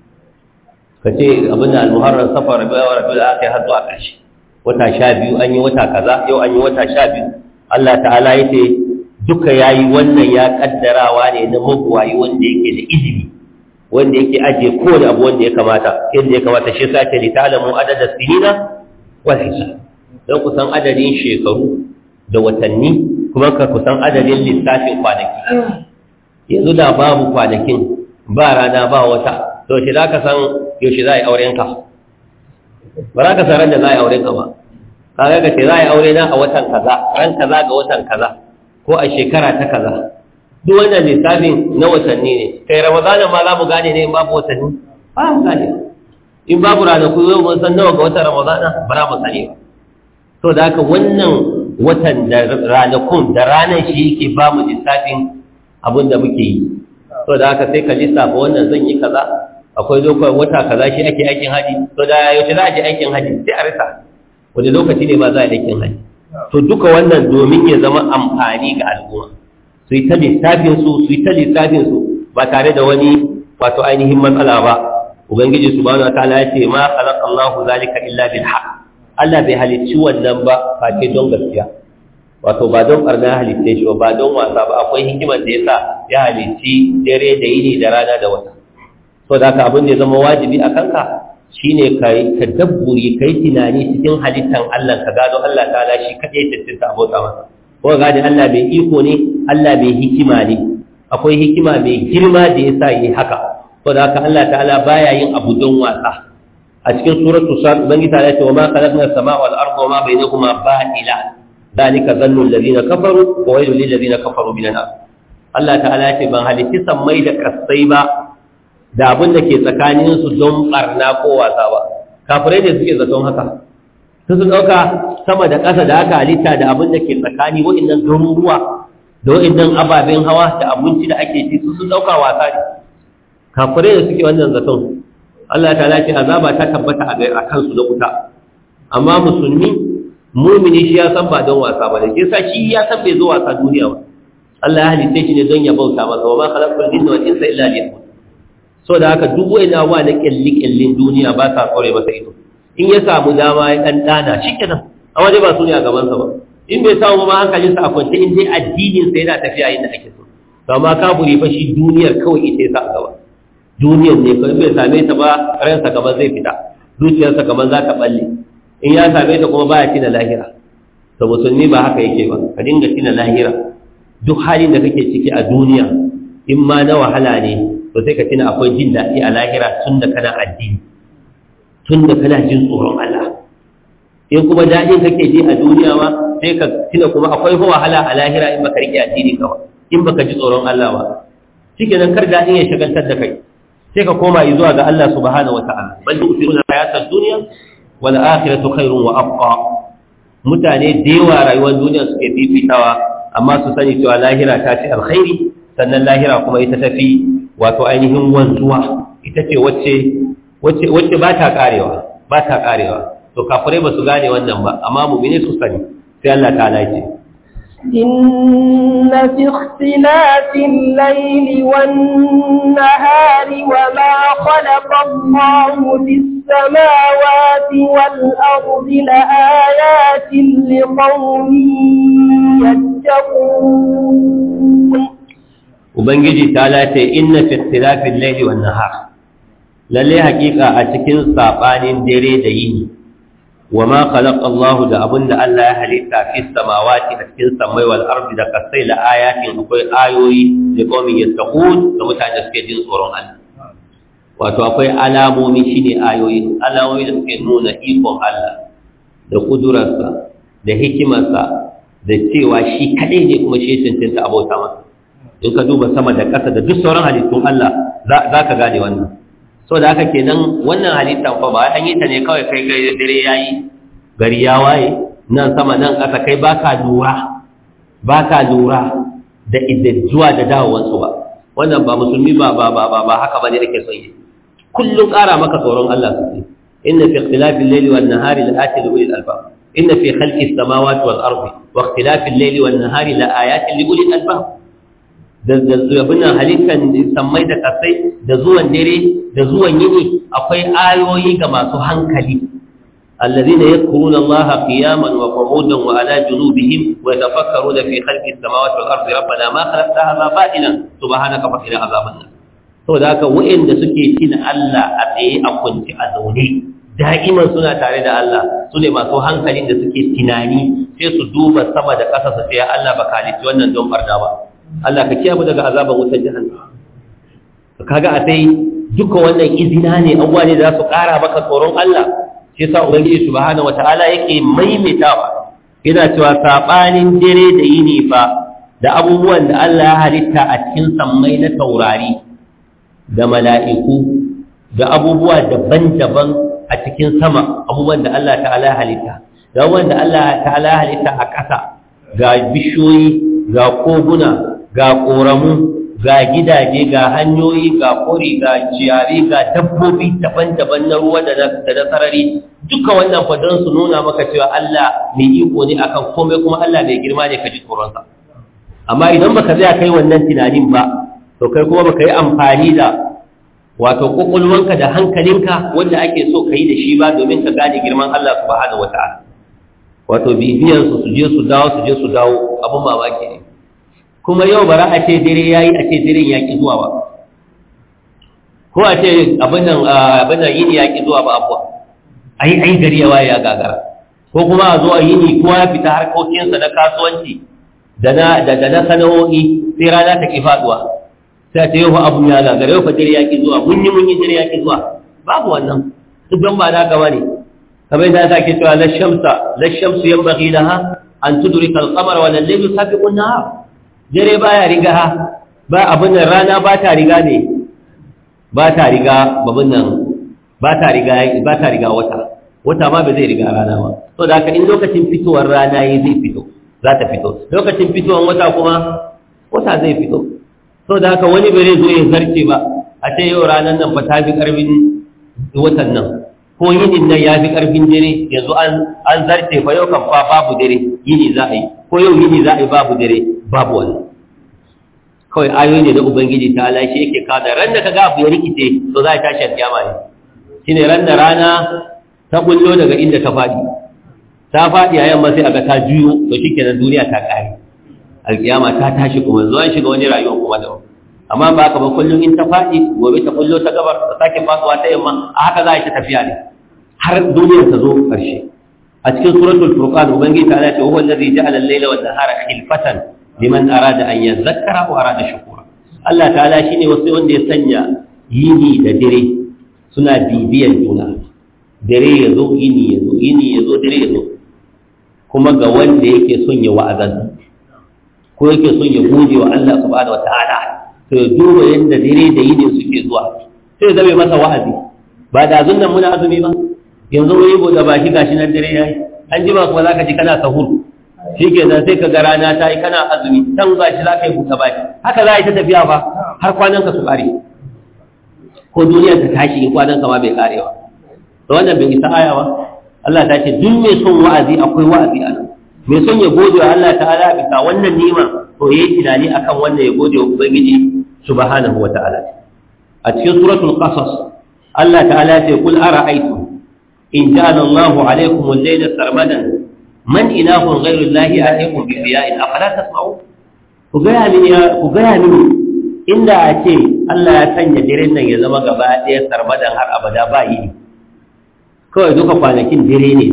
ka ce abin da al-muharram safar rabiul akhir har zuwa ƙarshe. Wata 12 an yi wata kaza, yau an yi wata 12. Allah ta'ala yace duka yayi wannan ya kaddarawa ne na mabuwayi wanda yake da izini, wanda yake ajiye kowane abu wanda ya kamata yadda ya kamata. Shi yasa ce li ta'lamu adada sinina wal hisab, don kusan adadin shekaru da watanni, kuma ka kusan adadin lissafin kwanaki. Yanzu da babu kwanakin, ba rana ba wata, to shi za ka san yaushe za a yi aurenka? Ba za ka san ran da za a yi aurenka ba. Kaga ka ce za a yi aure na a watan kaza, ran kaza ga watan kaza, ko a shekara ta kaza. Duk wannan lissafin na watanni ne. Kai Ramadanin ma za mu gane ne in babu watanni? Ba mu gane. In babu ranaku yau mun san nawa ga watan Ramadana, ba za mu sani ba. To da haka wannan watan da ranakun da ranar shi yake ba mu lissafin abin da muke yi. To da haka sai ka lissafa wannan zan yi kaza, akwai lokacin wata kaza shi ake aikin haji, to da yaushe za a je aikin haji sai a rasa wani lokaci ne ma za a yi aikin haji. To duka wannan domin ya zama amfani ga al'umma, su yi ta lissafin su ba tare da wani wato ainihin matsala ba. Ubangiji subhanahu wataala ya ce ma khalaqa Allahu zalika illa bil haqq, Allah bai halicci wannan ba face don gaskiya, wato ba don barna halitta shi ba don wasa ba. Akwai hikimar da yasa ya halicci dare da yini da rana da wata. So da haka abin da ya zama wajibi a kanka shine kai tadabburi, kai tunani cikin halittan Allah, ka gado Allah ta'ala shi kadai tantance abota masa, ko gadi Allah bai iko ne, Allah bai hikima ne. Akwai hikima mai girma da yasa yi haka. So da haka Allah ta'ala baya yin abu don wasa. A cikin suratul sad ubangiji ta ce wa ma khalaqna as-samaa wal arda wa ma bainahuma batila dalika dhannu alladhina kafaru wa waylun lil ladina kafaru minan nar. Allah ta'ala ce ban halitti sammai da kasai ba da abin da ke tsakanin su don barna ko wasa ba. Kafirai ne suke zaton haka, su dauka sama da ƙasa da aka halitta da abin da ke tsakani, wa'annan garuruwa da wa'annan ababen hawa da abinci da ake ci, su dauka wasa ne. Kafirai ne suke wannan zaton. Allah ta ce azaba ta tabbata a kansu da wuta. Amma musulmi, mumini shi ya san ba don wasa ba da ke sa shi ya san bai zo wasa duniya ba. Allah ya halitta shi ne don ya bauta masa, wa ma khalaqul jinna wal insa illa liya'budun. So da haka duk wani abuwa na kyallin duniya ba sa tsore masa ido. In ya samu dama ya dan dana shikenan, amma dai ba su ne a gaban sa ba. In bai samu ma hankalinsa a kwance, in dai addinin sa yana tafiya yadda ake so. To amma kafiri fa shi duniyar kawai ita ya sa a gaba. Duniyar ne kawai bai same ta ba, ransa kamar zai fita, zuciyarsa kamar za ta balle. In ya same ta kuma baya tina lahira. To musulmi ba haka yake ba, ka dinga tina lahira. Duk halin da kake ciki a duniya, in ma na wahala ne, to sai ka tina akwai jin daɗi a lahira tun da kana addini, tun da kana jin tsoron Allah. In kuma daɗin kake ji a duniya ma, sai ka tina kuma akwai wahala a lahira in baka riƙe addini kawai, in baka ji tsoron Allah ba. Shikenan kar daɗin ya shagaltar da kai. sai ka koma zuwa ga Allah subhanahu wata'ala bal tu'thiruna hayatad dunya wal akhiratu khairun wa abqa. Mutane da yawa rayuwar duniya suke fifitawa, amma su sani cewa lahira ta ce alkhairi, sannan lahira kuma ita tafi wato ainihin wanzuwa, ita ce wacce ba ta karewa. To kafirai ba su gane wannan ba, amma mu'mini su sani. sai Allah ta'ala ce إن في اختلاف الليل والنهار وما خلق الله في السماوات والأرض لآيات لقوم يتقون. Ubangiji ta lace inna fi ikhtilafil layli wan nahar, lalle hakika a cikin sabanin dare da yini, wama khalaqa Allahu da abunda Allah ya halitta fi samawati a cikin samai wal ardi da kasai la ayatin, akwai ayoyi da qaumin yattaqun, da mutane da suke jin tsoron Allah. Wato akwai alamomi, shine alamomi da suke nuna ikon Allah da kudurarsa da hikimarsa da cewa shi kadai ne kuma shi cancanta abota masa. In ka duba sama da ƙasa da duk sauran halittun Allah za ka gane wannan. So da haka kenan wannan halittan fa ba an yi ta ne kawai kai dare yayi gari ya waye nan sama nan ƙasa kai baka lura da iddajuwa da dawowansu ba. Wannan ba musulmi ba haka bane yake son yi. Kullum ƙara maka tsoron Allah su. Inna fi ikhtilafil layli wan nahari la ayatin li ulil albab. Inna fi khalqis samawati wal ardi wa ikhtilafil layli wan nahari la ayatin li ulil albab. Da zuwa halittar sammai da kasai da zuwan dare da zuwan yini akwai ayoyi ga masu hankali, allazina yadhkuruna Allaha qiyaman wa qu'udan wa ala junubihim wa yatafakkaruna fi khalqis samawati wal ardi rabbana ma khalaqta hadha batilan subhanaka faqina azaban nar. Saboda haka wa'anda suke tina Allah a tsaye a kunci a zaune da'iman suna tare da Allah, su ne masu hankalin da suke tunani, sai su duba sama da ƙasa su ce ya Allah baka halitta wannan don barna ba, Allah ka kiyaye mu daga azaban wutar jahannam. Kaga a sai duka wannan izina ne, abuwa ne da za su ƙara maka tsoron Allah. Shi yasa Ubangiji subhanahu wata'ala yake maimaitawa, yana cewa sabanin dare da yini fa da abubuwan da Allah ya halitta a cikin sammai na taurari da mala'iku da abubuwa daban-daban a cikin sama, abubuwan da Allah ta'ala ya halitta da abubuwan da Allah ta'ala ya halitta a ƙasa, ga bishiyoyi, ga koguna, ga ƙoramu, ga gidaje, ga hanyoyi, ga kori, ga ciyayi, ga dabbobi daban-daban na ruwa da na sarari, duka wannan fa don su nuna maka cewa Allah mai iko ne akan komai, kuma Allah mai girma ne ka ji tsoronsa. Amma idan baka tsaya kai wannan tunanin ba, to kai kuma baka yi amfani da wato kokolwanka da hankalinka wanda ake so ka yi da shi ba, domin ka gane girman Allah subhanahu wata'ala. Wato bibiyan su je su dawo abun mamaki ne. Kuma yau bara a ce dare yayi a ce daren yaki zuwa ba, ko a ce abin nan yini yaki zuwa ba abuwa, ai gari ya waye ya gagara, ko kuma a zo a yini kowa ya fita harkokinsa na kasuwanci da na sana'o'i sai rana ta ki faduwa, sai a ce yau fa abun ya gagara, yau fa dare yaki zuwa, mun yi dare yaki zuwa, babu wannan duk don ba na gaba ne. kamar yadda ta ke cewa la shamsu yanbaghi laha an tudrika al-qamara wa al-laylu sabiqu an-nahar. Dare baya riga ba abin nan, rana ba ta riga ne, ba ta riga wata ma ba zai riga rana ba. So da haka in lokacin fitowar rana yi zai fito, za ta fito, lokacin fitowar wata kuma wata zai fito. So da haka wani bai zo ya zarce ba a ce yau ranar nan fa ta fi karfin watan nan, ko yinin nan ya fi karfin dare, yanzu an zarce fa yau kan fa babu dare, yini za a yi, ko yau yini za a yi babu dare, babu wani. Kawai ayoyi ne da Ubangiji ta ala shi yake kada ran da ka ga abu ya rikice, to za a tashi alkiyama ne. Shi ne ran da rana ta bullo daga inda ta faɗi a yamma sai aga ta juyo, to shi kenan duniya ta ƙare, alkiyama ta tashi kuma zuwa shiga wani rayuwa kuma da wani. Amma ba ka ba kullum in ta faɗi gobe ta bullo ta gabar ta sake faɗuwa ta yamma, a haka za a yi ta tafiya ne har duniyar ta zo ƙarshe. A cikin suratul furqan Ubangiji ta ala ce huwa allazi ja'ala al-layla wan nahara khilfatan liman arada an yadhakkara wa arada shukura. Allah ta'ala shine wasu wanda ya sanya yini da dare suna bibiyan juna, dare yazo yini yazo dare yazo, kuma ga wanda yake son ya wa'azan ko yake son ya gode wa Allah subhanahu wata'ala, to ya duba yanda dare da yini suke zuwa, sai zabe masa wa'azi. Ba da azun nan muna azumi ba, yanzu wani bude baki gashi nan dare yayi, an ji ba kuma zaka ji kana sahur, shikenan sai ka ga rana ta yi kana azumi, dan gashi zaka yi bude baki, haka za a yi ta tafiya ba har kwanan ka su kare, ko duniyar ta tashi in kwanan ka ma bai kare ba. To wannan bai isa aya ba. Allah ta ce duk mai son wa'azi akwai wa'azi a nan, mai son ya gode wa Allah ta'ala bisa wannan ni'ima to yayi tunani akan wannan ya gode wa ubangiji subhanahu wa ta'ala. A cikin suratul qasas Allah ta'ala ce kul ara'aytum in ja'ala Allahu 'alaykum al-layla sarmadan man ilahun ghayru Allahi atiikum bi diya'in afala tasma'un. Ku ga mini inda a ce Allah ya sanya diren nan ya zama gaba ɗaya sarmadan har abada ba yi, kawai duka kwanakin dire ne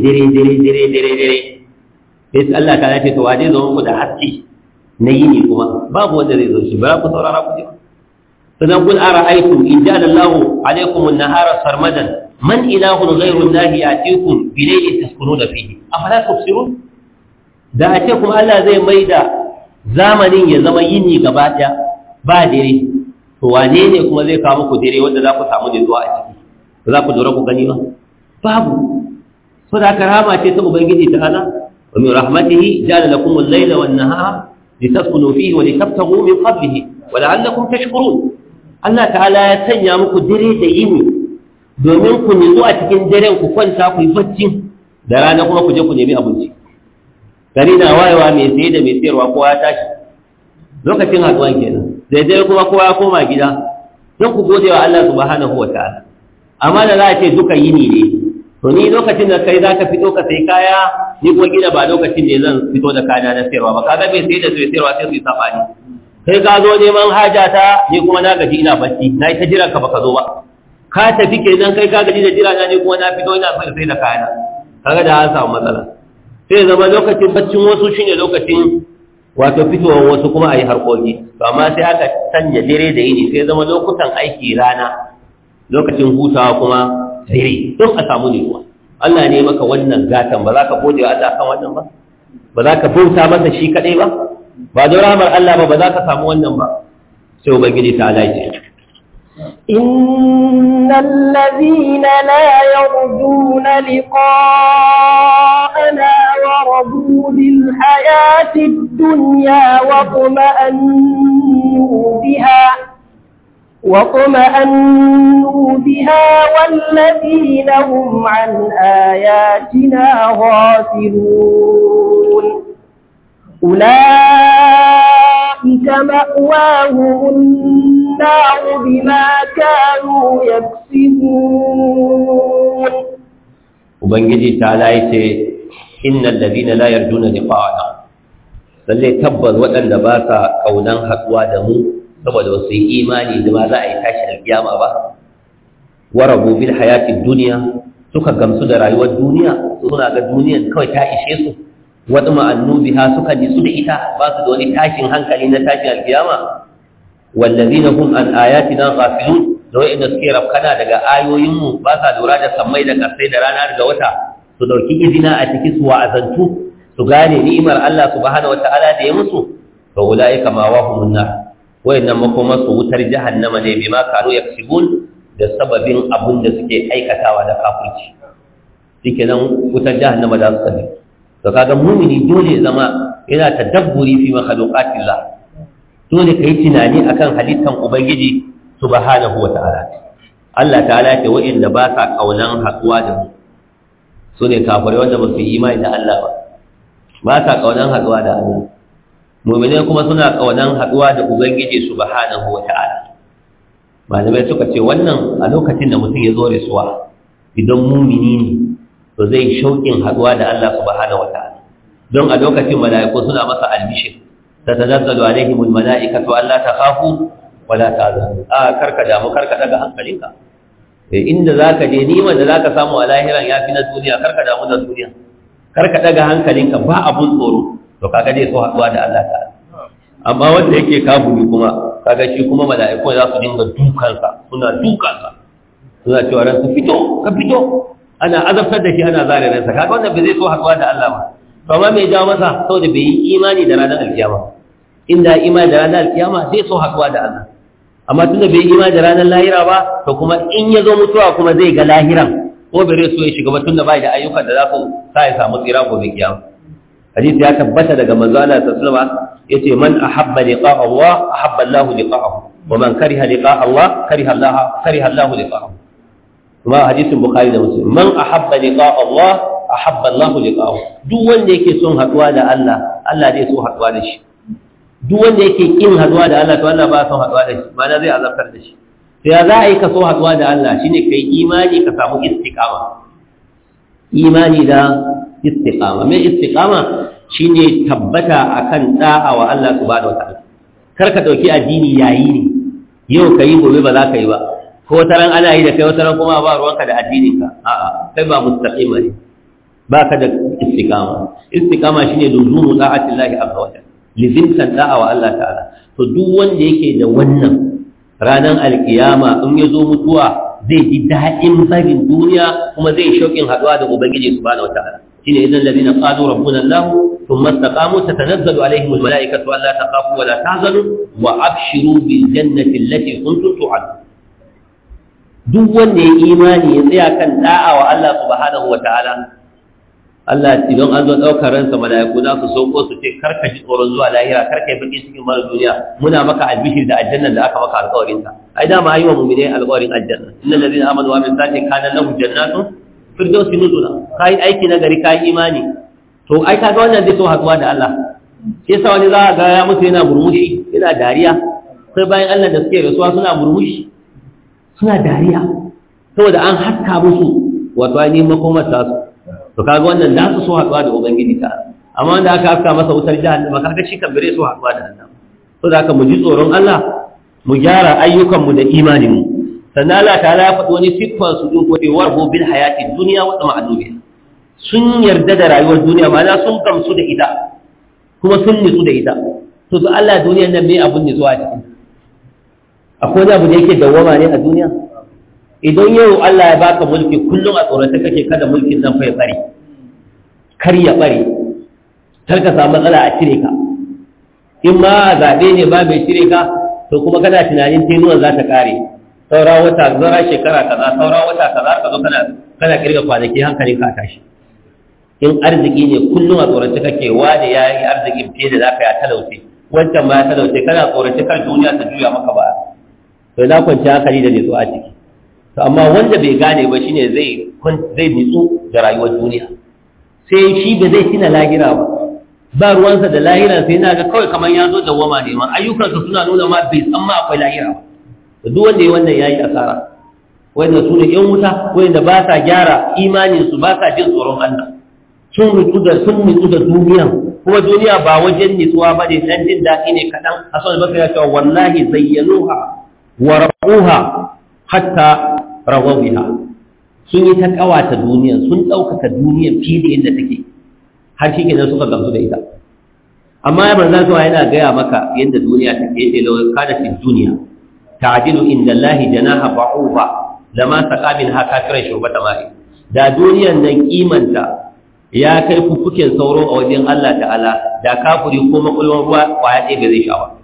dire sai Allah ta ce to waje zo muku da haske na yini kuma babu wanda zai zo shi ba ku saurara ku ji. sannan kun ara'aytum in ja'ala Allahu 'alaykum an-nahara sarmadan man ilahun ghayru Allahi ya'tikum bi laylin taskununa fihi afala tubsirun. Da a ce kuma Allah zai maida zamanin ya zama yini gaba daya ba dire, to wane ne kuma zai kawo muku dire wanda za ku samu da zuwa a ciki, ba za ku dora ku gani ba? Babu. So da karama ce ta ubangiji ta'ala, wa min rahmatihi ja'ala lakum al-layla wan-nahara litaskunu fihi wa litabtaghu min fadlihi wa la'allakum tashkurun. Allah ta'ala ya sanya muku dare da yini domin ku nutsu a cikin daren ku kwanta ku yi bacci, da rana kuma ku je ku nemi abinci. Gari na wayewa mai saye da mai sayarwa kowa ya tashi, lokacin haɗuwan kenan. Daidai kuma kowa ya koma gida don ku gode wa Allah subhanahu wa ta'ala. Amma da za a ce duka yini ne, to ni lokacin da kai za ka fito ka sai kaya, ni kuma gida ba lokacin ne zan fito da kaya na sayarwa ba, kaga bai sai da sai sayarwa sai su yi sabani. Kai ka zo neman hajata, ni kuma na gaji ina bacci, na yi ta jiran ka baka zo ba. Ka tafi kenan kai ka gaji da jira na, ni kuma na fito ina sai da kaya. Kaga da an samu matsala. Sai zama lokacin baccin wasu shine lokacin wato fitowar wasu kuma a yi harkoki. Amma sai aka sanya dare da yini, sai zama lokutan aiki rana, lokacin hutawa kuma dare, don a samu nutsuwa. Allah ne maka wannan gatan, ba za ka gode wa Allah kan wannan ba, ba za ka bauta masa shi kadai ba, ba don rahmar Allah ba za ka samu wannan ba. Sai ubangiji ta alaƙi إن الذين لا يرجون لقاءنا ورضوا بالحياة الدنيا واطمأنوا بها والذين هم عن آياتنا غافلون أولئك مأواهم النار بما كانوا يكسبون. Ubangiji ta laice innal ladina la yarjuna liqa'ana, lalle tabbas waɗanda ba sa kaunan haɗuwa da mu saboda wasu yi imani da ma za a yi tashi alkiyama ba, warabu bil hayatid dunya, suka gamsu da rayuwar duniya, suna ga duniyar kawai ta ishe su, wadda ma'annu biha suka nisu da ita, ba su da wani tashin hankali na tashin alkiyama. wallazina hum an ayatina ghafilun, da wa'inda suke rafkana daga ayoyinmu, ba sa lura da sammai da kasai da rana da wata, su dauki izina a cikin su wa'azantu, su gane ni'imar Allah subhanahu wata'ala da ya musu, fa ulaika ma wahumun nar, wa'innan makoma su wutar jahannama ne bima kanu yaksibun, da sababin abun da suke aikatawa da kafirci. Shikenan wutar jahannama da su tafi. To kaga mumini dole zama yana tadabburi fi makhluqatillah, dole kai tunani akan halittan ubangiji subhanahu wata'ala. Allah ta'ala ce wa'inda ba sa kaunan haduwa da mu, sune kafirai wanda ba su yi imani da Allah ba sa kaunan haduwa da Allah. Mu'minai kuma suna kaunan haduwa da ubangiji subhanahu wata'ala. Malamai suka ce wannan a lokacin da mutum ya zo rasuwa, idan mumini ne to zai shauƙin haduwa da Allah subhanahu wata'ala, don a lokacin mala'iku suna masa albishir, tatanazzalu alaihimul mala'ikatu alla takhafu wala tahzanu. Karka damu, karka daga hankalinka, inda zaka je niman da zaka samu a lahiran yafi na duniya, karka damu da duniya, karka daga hankalinka, ba abun tsoro. To kaga dai so haduwa da Allah ta'ala. Amma wanda yake kafiri kuma kaga shi kuma mala'iku za su dinga dukansa, suna cewa ran su fito, ka fito, ana azabtar da shi, ana zare ransa. Kaga wannan bai zai so haduwa da Allah ba. To amma me jawo masa? Saboda bai yi imani da ranar alkiyama. Inda imani da ranar alkiyama zai so haduwa da Allah. amma tunda bai imani da ranar lahira ba to kuma in ya zo mutuwa kuma zai ga lahiran ko bare so ya shiga ba tunda bai da ayyukan da za su sa ya samu tsira gobe kiyama. Hadisi ya tabbata daga manzo Allah sallallahu alaihi wasallam yace man ahabba liqa Allah ahabba Allah liqa'ahu wa man kariha liqa Allah kariha Allah liqa'ahu. Kuma hadisin Bukhari da Muslim, man ahabba liqa Allah ahabba Allah liqa'ahu. Duk wanda yake son haduwa da Allah, Allah zai so haduwa da shi. Duk wanda yake kin haduwa da Allah to Allah ba son haduwa da shi, ma'ana zai azabtar da shi. To ya za a yi ka so haduwa da Allah shine kai imani ka samu istiqama. Imani da istiqama. Me istiqama shine tabbata akan da'a wa Allah subhanahu wataala. Kar ka dauki addini yayi ne. Yau kai gobe ba za ka yi ba. Ko taran ana yi da kai wataran kuma ba ruwanka da addinin ka. A'a, kai ba mustaqima ne. Baka da istiqama. Istiqama shine luzumu da'atillahi azza wa jalla. Lizimtan da'a wa Allah ta'ala. To duk wanda yake da wannan ranar alkiyama in ya zo mutuwa zai ji daɗin barin duniya kuma zai shauƙin haɗuwa da ubangiji subhanahu wataala. shine idan ladina qalu rabbuna Allah thumma istaqamu tatanazzalu alaihim almalaikatu alla taqafu wa la tahzanu wa abshiru bil jannati allati kuntum tu'adun. Duk wanda ya imani ya tsaya kan da'a wa Allah subhanahu wataala, Allah idan an zo daukar ransa malaiku za su sauko su ce karka ji tsoron zuwa lahira, karka yi bakin cikin mara duniya, muna maka albishir da aljanna da aka maka alƙawarin ta. Ai da ma ayi wa mu'mine alƙawarin aljanna, innal ladina amanu wa amilus salihati kana lahum jannatun firdausi nuzula. Kai aiki na gari, kai imani, to ai kaga wannan zai so haduwa da Allah. Sai yasa wani za ga ya mutu yana murmushi, yana dariya, sai bayan Allah da suke rasuwa suna murmushi, suna dariya saboda an haska musu wato ainihin makomar tasu. To kaga wannan za su so haɗuwa da ubangiji ta, amma wanda aka haska masa wutar jahannama kaga shi kan bare so haɗuwa da Allah. To da haka mu ji tsoron Allah, mu gyara ayyukanmu da imaninmu. Sannan Allah ta'ala ya faɗi wani siffar su din kote warbo bil hayati dunya wa tama'adubi. Sun yarda da rayuwar duniya, ma'ana sun gamsu da ita kuma sun nitsu da ita. To to Allah duniyar nan me abun nitsuwa a cikin? Akwai wani abu da yake dawwama ne a duniya? Idan yau Allah ya baka mulki kullum a tsorata kake kada mulkin nan fa ya bare, kar ya bare, kar ka samu matsala a cire ka. In ma zaɓe ne ba mai cire ka, to kuma kana tunanin tenuwan za ta kare, saura wata zara shekara kaza, saura wata kaza ka zo kana kirga kwanaki hankalin ka tashi. In arziki ne kullum a tsorata kake wani ya yi arzikin fiye da za ka yi a talauce, wancan ma ya talauce, kana tsorata kar duniya ta juya maka ba. To na kwanci hankali da nitsuwa a ciki. To amma wanda bai gane ba shine zai nitsu da rayuwar duniya, sai shi ba zai tina lahira ba ruwansa da lahira, sai na ga kawai kamar ya zo dawwama ne ma ayyukansa suna nuna ma bai san ma akwai lahira ba. To duk wanda ya wannan yayi asara, wanda su ne yan wuta, wanda ba sa gyara imanin su, ba sa jin tsoron Allah, sun nitsu da duniya, kuma duniya ba wajen nitsuwa ba ne, dan jin daɗi ne kaɗan. Hasan Basri ya ce wallahi zayyanuha wa raquha hatta rawabiha, sun yi ta kawata duniya, sun ɗaukaka duniya fiye da yadda take, har shi kenan suka gamsu da ita. amma ya manzan zuwa yana gaya maka yadda duniya take, yace law kana fi dunya ta'dilu inda Allah janaha ba'uha lama saqa minha kafiran shurbata ma'i. Da duniyan nan kimanta ya kai fuffuken sauro a wajen Allah ta'ala, da kafiri ko makulwan ruwa kwaya ɗaya bai zai sha ba.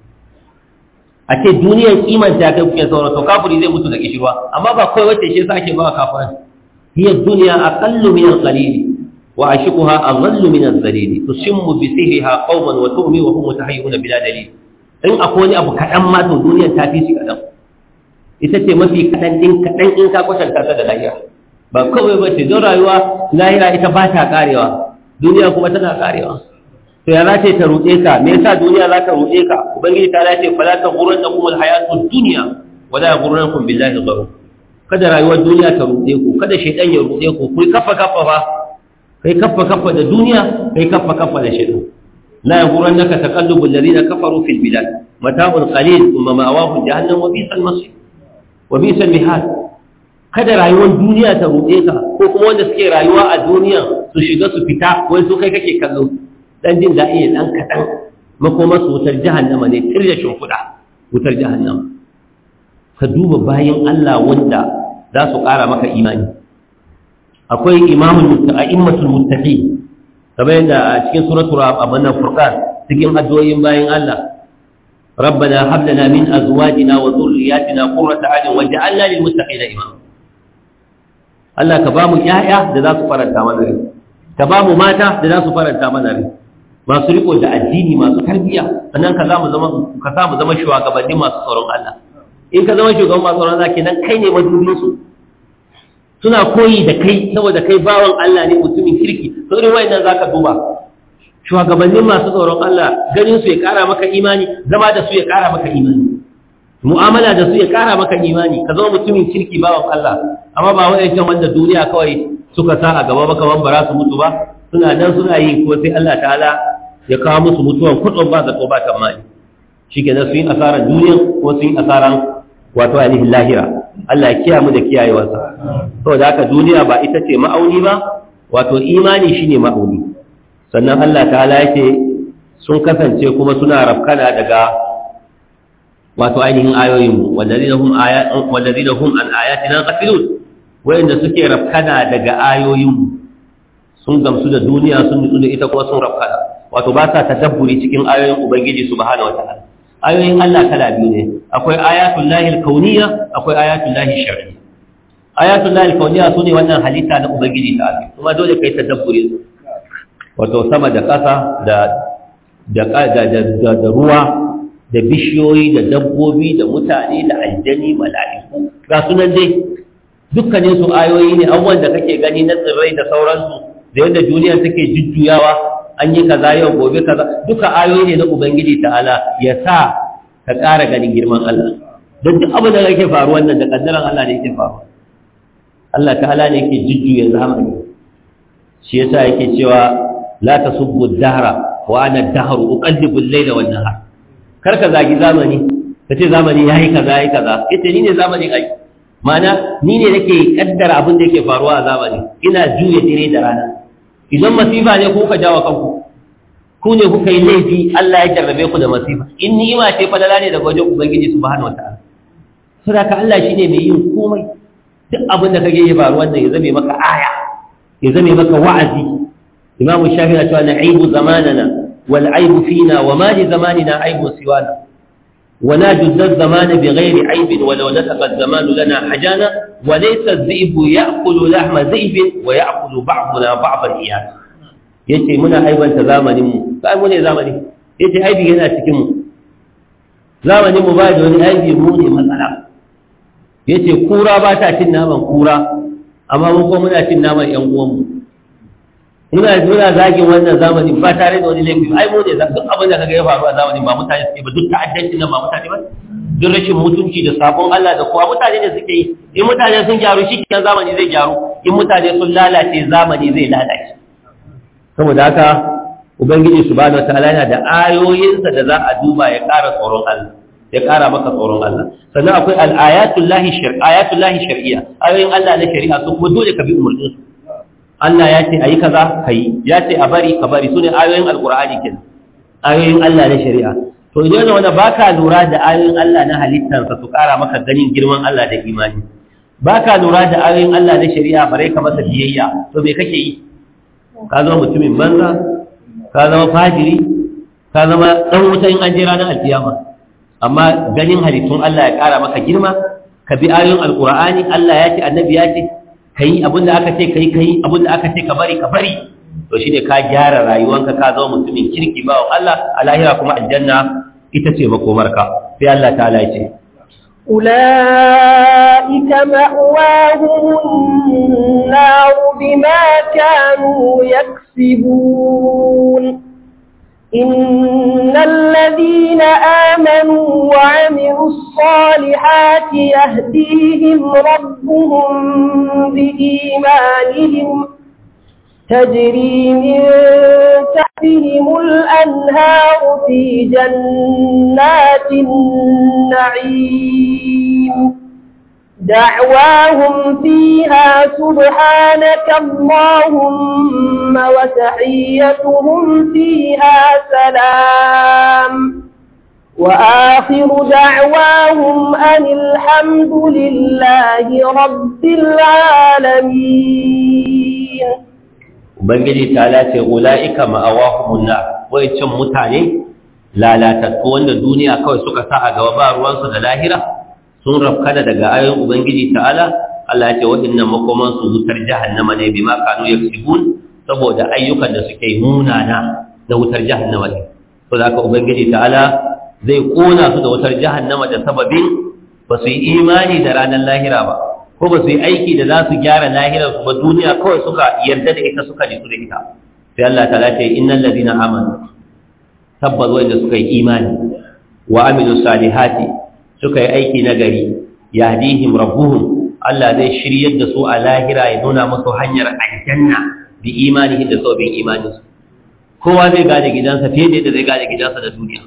A ce duniyar kimanta ya kai fuffuken sauro, to kafiri zai mutu da kishirwa, amma ba kawai wacce shi sake ba kafiran. Hiya dunya aqallu min al-qalil wa ashiquha adhallu min az-zalil tusimmu bi sihriha qauman wa tu'mi wa hum mutahayyiruna bila dalil. In akwai wani abu kaɗan ma to duniyar ta fi shi kaɗan, ita ce mafi kaɗan in ka kwatanta ta da lahira. Ba kawai ba ce don rayuwa lahira ita ba ta ƙarewa, duniya kuma tana ƙarewa. To ya za ta ruɗe ka, me yasa duniya za ta ruɗe ka? Ubangiji ta ce fala ta ghurrannakum al-hayatu ad-dunya wa la ghurrannakum billahi al-gharur. Kada rayuwar duniya ta ruɗe ku, kada shaytan ya ruɗe ku, kai kaffa fa, kai kaffa da duniya, kai kaffa da shaytan. لا يغرنك تقلب الذين كفروا في البلاد متاع قليل ثم مأواهم جهنم وبئس المصير وبئس المهاد. kada rayuwar duniya ta ruɗe ka, ko kuma wanda suke rayuwa a duniya su shiga su fita, wai su kai kake kallo dan jin daɗi ne dan kaɗan, makoma su wutar jahannama ne, tirya shimfiɗa wutar jahannama. Ka duba bayan Allah wanda za su ƙara maka imani. Akwai a'immatul muttaqin, kamar yadda a cikin suratul abannan furqan cikin addu'o'in bayan Allah rabbana hab lana min azwajina wa dhurriyyatina qurrata a'yun waj'alna lil muttaqina imama Allah ka ba mu ƴaƴa da za su faranta mana rai ka ba mu mata da za su faranta mana rai masu riko da addini masu tarbiyya sannan ka samu zama shugabanni masu tsoron Allah in ka zama shugaban masu tsoron Allah kenan kai ne madubin su suna koyi da kai saboda kai bawan Allah ne mutumin kirki to irin wayannan zaka duba shugabannin masu tsoron Allah ganin su ya kara maka imani zama da su ya kara maka imani mu'amala da su ya kara maka imani ka zama mutumin kirki bawan Allah amma ba wayancan wanda duniya kawai suka sa a gaba baka ban bara su mutu ba suna nan suna yi ko sai Allah ta'ala ya kawo musu mutuwan kudin ba zato ba tamani shikenan su yi asaran duniya ko su yi asaran wato ainihin lahira Allah ya kiyaye mu da kiyayewarsa saboda haka duniya ba ita ce ma'auni ba wato imani shine ma'auni sannan Allah ta'ala yake sun kasance kuma suna rafkana daga wato ainihin ayoyin mu wallazina hum an ayatina ghafilun wayanda suke rafkana daga ayoyin mu sun gamsu da duniya sun nutsu da ita kuma sun rafkana wato ba sa tadabburi cikin ayoyin ubangiji subhanahu wataala ayoyin Allah kala biyu ne akwai ayatul lahil kauniyya akwai ayatul lahil shar'iyya ayatul lahil kauniyya sune wannan halitta na ubangiji ta'ala kuma dole kai tadabburi wato sama da ƙasa da ruwa da bishiyoyi da dabbobi da mutane da aljani mala'iku ga sunan dai dukkanin su ayoyi ne abubuwan da kake gani na tsirrai da sauransu da yadda duniya take jujjuyawa an yi kaza yau gobe kaza duka ayoyi ne na ubangiji ta'ala ya sa ka ƙara ganin girman Allah don duk abin da yake faru wannan da kaddaran Allah ne yake faru Allah ta'ala ne yake jujjuya zamani shi yasa yake cewa la tasubbu ad-dahra wa ana ad-dahru uqallibu al-layla wan-nahar kar ka zagi zamani kace zamani yayi kaza yace ni ne zamanin ai ma'ana ni ne nake kaddara abin da yake faruwa a zamani ina juya dire da rana idan masifa ne ku ka jawo kanku ku ne kuka yi laifi Allah ya jarrabe ku da masifa in ni'ima ce falala ne daga wajen ubangiji subhanahu wataala saboda Allah shine mai yin komai duk abin da kage ya faru wannan ya zame maka aya ya zame maka wa'azi imamu shafi'i ya ce na aibu zamanana wal aibu fina wa ma li zamanina aibu siwana wa najud az-zamana bighairi aibin wa law lataqa az-zamanu lana hajana wa laysa az-zi'bu ya'kulu lahma zi'bin wa ya'kulu ba'duna ba'dan iyad yace muna aibanta zamanin mu kai mu ne zamani yace aibi yana cikin mu zamanin mu ba da wani aibi mu ne matsala yace kura ba ta cin naman kura amma mun ko muna cin naman ƴan uwan mu muna zagin wannan zamani ba tare da wani laifi ai mu ne duk abin da kaga ya faru a zamanin ba mutane suke ba duk ta'addanci nan ba mutane ba duk rashin mutunci da sabon Allah da kowa mutane ne suke yi in mutane sun gyaru shi kenan zamani zai gyaru in mutane sun lalace zamani zai lalace saboda haka ubangiji subhanahu wataala yana da ayoyinsa da za a duba ya ƙara tsoron Allah ya ƙara maka tsoron Allah sannan akwai ayatul lahi shar'iyya ayoyin Allah na shari'a su kuma dole ka bi umarnin su Allah ya ce ayi kaza kai ya ce a bari ka bari sune ayoyin alqur'ani kenan ayoyin Allah na shari'a to idan wanda baka lura da ayoyin Allah na halittarsa su ƙara maka ganin girman Allah da imani baka lura da ayoyin Allah na shari'a bare ka masa biyayya to me kake yi ka zama mutumin banza ka zama fajiri ka zama dan wuta in an je ranar alkiyama amma ganin halittun Allah ya ƙara maka girma ka bi ayoyin alqur'ani Allah ya ce annabi ya ce kai abinda aka ce kai abinda aka ce ka bari to shine ka gyara rayuwanka ka zama mutumin kirki bawo Allah a lahira kuma aljanna ita ce makomarka sai Allah ta'ala ya ce أولئك مأواهم النار بما كانوا يكسبون إن الذين آمنوا وعملوا الصالحات يهديهم ربهم بإيمانهم تجري من تحتهم الأنهار في جنات النعيم دعواهم فيها سبحانك اللهم وتحيتهم فيها سلام وآخر دعواهم أن الحمد لله رب العالمين. Ubangiji ta lace ula'ika ma'awahumun nar wayancan mutane lalatattu wanda duniya kawai suka sa a gaba ba ruwansu da lahira sun rafkana daga ayoyin ubangiji ta'ala Allah ya ce waɗannan makoman su wutar jahannama ne bima kanu yaksibun saboda ayyukan da suke munana na wutar jahannama ne to da haka ubangiji ta'ala zai kona su da wutar jahannama da sababin ba su yi imani da ranar lahira ba ko ba su yi aiki da za su gyara lahirarsu ba duniya kawai suka yarda da ita suka nisu da ita sai Allah ta lace innal ladina amanu tabbas wanda suka yi imani wa amilu salihati suka yi aiki nagari yahdihim rabbuhum Allah zai shiryar da su a lahira ya nuna musu hanyar aljanna bi imanihim da sababin imaninsu kowa zai gane gidansa fiye da yadda zai gane gidansa da duniya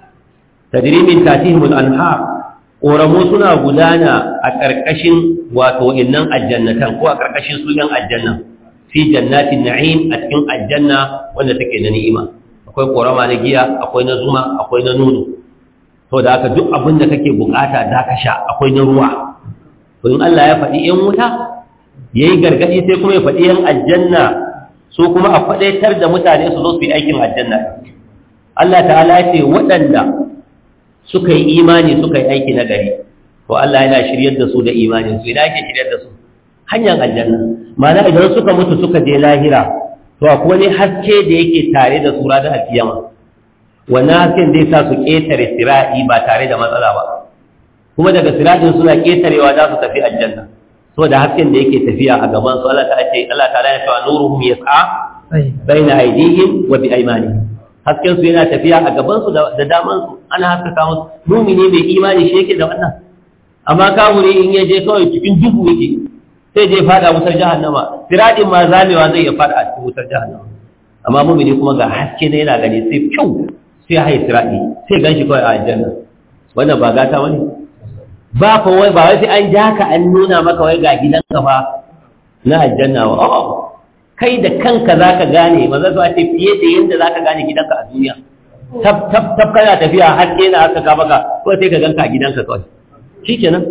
tajri min tatihimul anhar ƙoramu suna gudana a ƙarƙashin wato innan aljannatan ko a ƙarƙashin su yan aljanna fi jannatin na'im a cikin aljanna wanda take da ni'ima akwai ƙorama na giya akwai na zuma akwai na nono to da haka duk abin da kake bukata za ka sha akwai na ruwa to in Allah ya faɗi yan wuta yayi gargadi sai kuma ya faɗi yan aljanna su kuma a faɗaitar da mutane su zo su yi aikin aljanna Allah ta'ala ya ce waɗanda suka yi imani suka yi aiki na gari to Allah yana shiryar da su da imanin su ina yake shiryar da su hanyar aljanna ma'ana idan suka mutu suka je lahira to akwai wani haske da yake tare da su ranar alkiyama wannan hasken zai sa su ƙetare sira'i ba tare da matsala ba kuma daga sira'in suna ƙetarewa za su tafi aljanna saboda hasken da yake tafiya a gaban su Allah ta'ala ya ce nuruhum yas'a baina aydihim wa bi aymanihim hasken su yana tafiya a gaban su da daman su ana haskaka musu mumini mai imani shi yake da wannan amma kafiri in ya je kawai cikin duhu yake sai je fada wutar jahannama siradin ma zamewa zai ya fada a cikin wutar jahannama amma mumini kuma ga haske ne yana gani sai kyau sai ya haye siradi sai ganshi kawai a aljanna wannan ba gata wani ba fa wai ba wai sai an ja ka an nuna maka wai ga gidanka fa na aljanna wa kai da kanka za ka gane maza su ce fiye da yadda za ka gane gidanka a duniya tab kana tafiya har na haka ka maka ko sai ka ganka a gidanka kawai shi kenan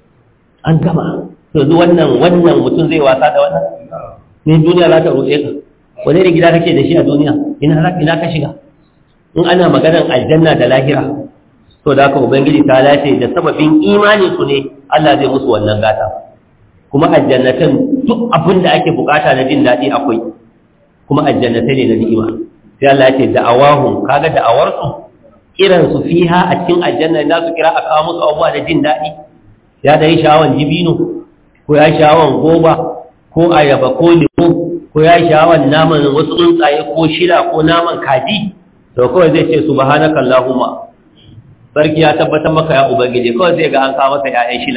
an gama yanzu wannan mutum zai wasa da wannan ne duniya za ta roƙe ka wani da gida kake da shi a duniya ina ka shiga in ana maganar aljanna da lahira to da haka ubangiji ta lace da sababin imanin su ne Allah zai musu wannan gata kuma aljannatan duk abin da ake bukata na jin daɗi akwai kuma aljannatai ne na ni'ima sai Allah ya ce da'awahum kaga da'awar su kiran su fiha a cikin aljanna da su kira a kawo musu abubuwa da jin daɗi ya da yi sha'awan jibino ko ya sha'awan goba ko ayaba ko lemo ko ya sha'awan naman wasu tsuntsaye ko shila ko naman kaji to kawai zai ce subhanaka allahumma sarki ya tabbatar maka ya ubangiji kawai sai ga an kawo masa ƴaƴan shila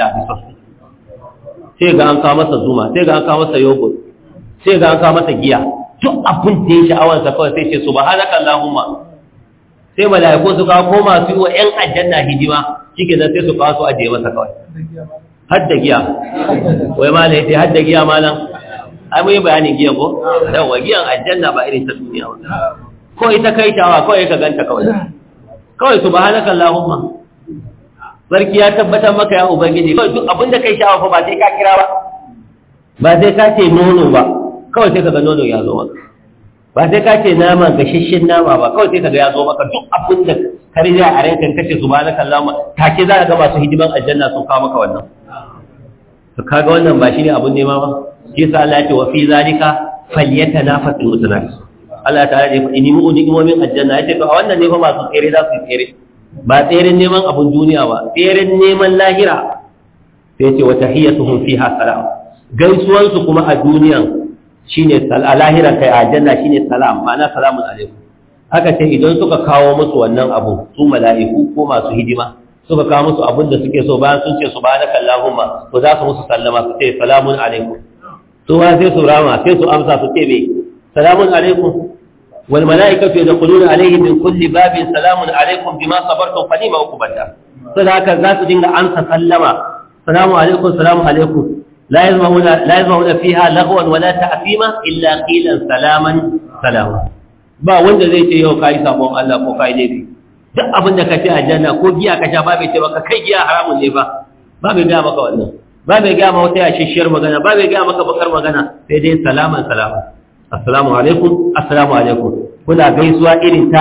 sai ga an kawo masa zuma sai ga an kawo masa yogurt sai ga an kawo masa giya duk abin da ya sha'awarsa kawai sai ce subhanaka allahumma sai mala'iku su kawo ko masu yi wa ƴan aljanna hidima shike nan sai su kawo su ajiye masa kawai har da giya wai malam yace har da giya malam ai mun yi bayanin giya ko yawa giyan aljanna ba irin ta duniya ba ko ita kai tawa kawai ka ganta kawai subhanaka allahumma sarki ya tabbatar maka ya ubangiji kawai duk abinda kai sha'awa fa ba sai ka kira ba sai ka ce nono ba kawai sai ka ga nono ya zo maka ba sai ka ce nama gashashin nama ba kawai sai ka ga ya zo maka duk abinda ka riya a ranka kace subhanaka allahumma take za ka ga masu hidiman aljanna sun kawo maka wannan to kaga wannan ba shine abun nema ba yasa Allah ya ce wa fi zalika falyatanafasul mutanafisun Allah ta yi faɗi ni'imomin aljanna ya ce to a wannan ne fa masu tsere za su yi tsere ba tseren neman abun duniya ba tseren neman lahira sai ce wata hiyyatuhum fiha salam gaisuwan su kuma a duniyan shine lahira kai a aljanna shine salam ma'ana salamun alaikum haka ce idan suka kawo musu wannan abu su mala'iku ko masu hidima suka kawo musu abun da suke so bayan sun ce subhanaka allahumma to za su musu sallama su ce salamun alaikum to ba sai su rama sai su amsa su ce me salamun alaikum والملائكة يدخلون عليهم من كل باب سلام عليكم بما صبرتم فنعم عقبى الدار فذاك ذات دين أن تسلم سلام عليكم لا يسمعون فيها لغوا ولا تأثيما إلا قيلا سلاما ba wanda zai ce yau kai sabon Allah ko kai laifi duk abin da kace a janna ko giya ka sha ba bai ce maka kai giya haramun ne ba bai ga maka wannan ba bai ga maka wata shishiyar magana ba bai ga maka bakar magana sai dai salaman assalamu alaikum kuna gaisuwa irin ta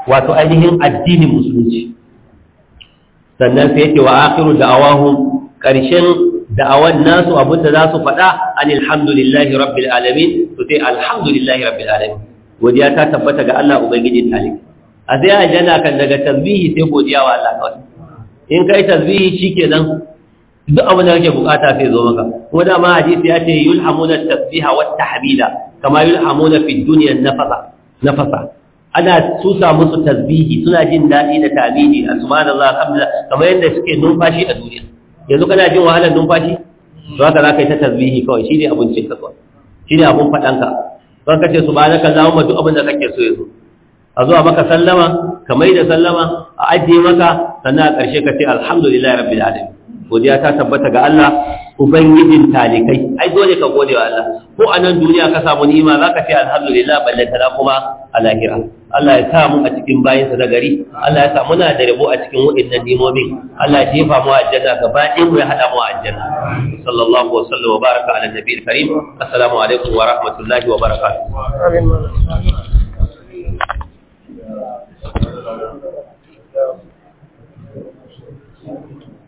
wato ainihin addinin musulunci. Sannan sai yake wa akhiru da'awahum, karshen da'awan nasu abinda za su faɗa alhamdulillahi rabbil alamin, to sai alhamdulillahi rabbil alamin, godiya ta tabbata ga Allah ubangijin talibai. A sai aljanna kan daga tasbihi sai godiya wa Allah kawai. In kai tasbihi shikenan duk abin da kake bukata sai zo maka. Kuma da ma hadisi ya ce yulhamuna tasbiha wat tahmida kama yulhamuna fi dunya nafasa. Ana susa musu tasbihi, suna jin dadi da tahmidi, subhanallah alhamdulillah, kamar yadda suke numfashi a duniya. Yanzu kana jin wahalar numfashi, to haka zaka yi ta tasbihi kawai, shine abincin ka kawai, shine abun fadanka. Don ka ce subhanaka allahumma duk abin da kake so yazo. A zuwa maka sallama, ka mai da sallama, a ajiye maka, sannan a ƙarshe ka ce alhamdulillahi rabbil alamin. Godiya ta tabbata ga Allah ubangijin talikai. Ai dole ka gode wa Allah. Ko a nan duniya ka samu ni'ima zaka ce alhamdulillah, balle ta kuma a lahira. Allah ya sa mu a cikin bayinsa na gari. Allah ya sa muna da rabo a cikin waɗannan ni'imomin. Allah ya jefa mu a aljanna gaba ɗaya, mu ya hada mu a aljanna. Sallallahu wa sallam wa baraka ala nabiyil karim. Assalamu alaikum wa rahmatullahi wa barakatuh.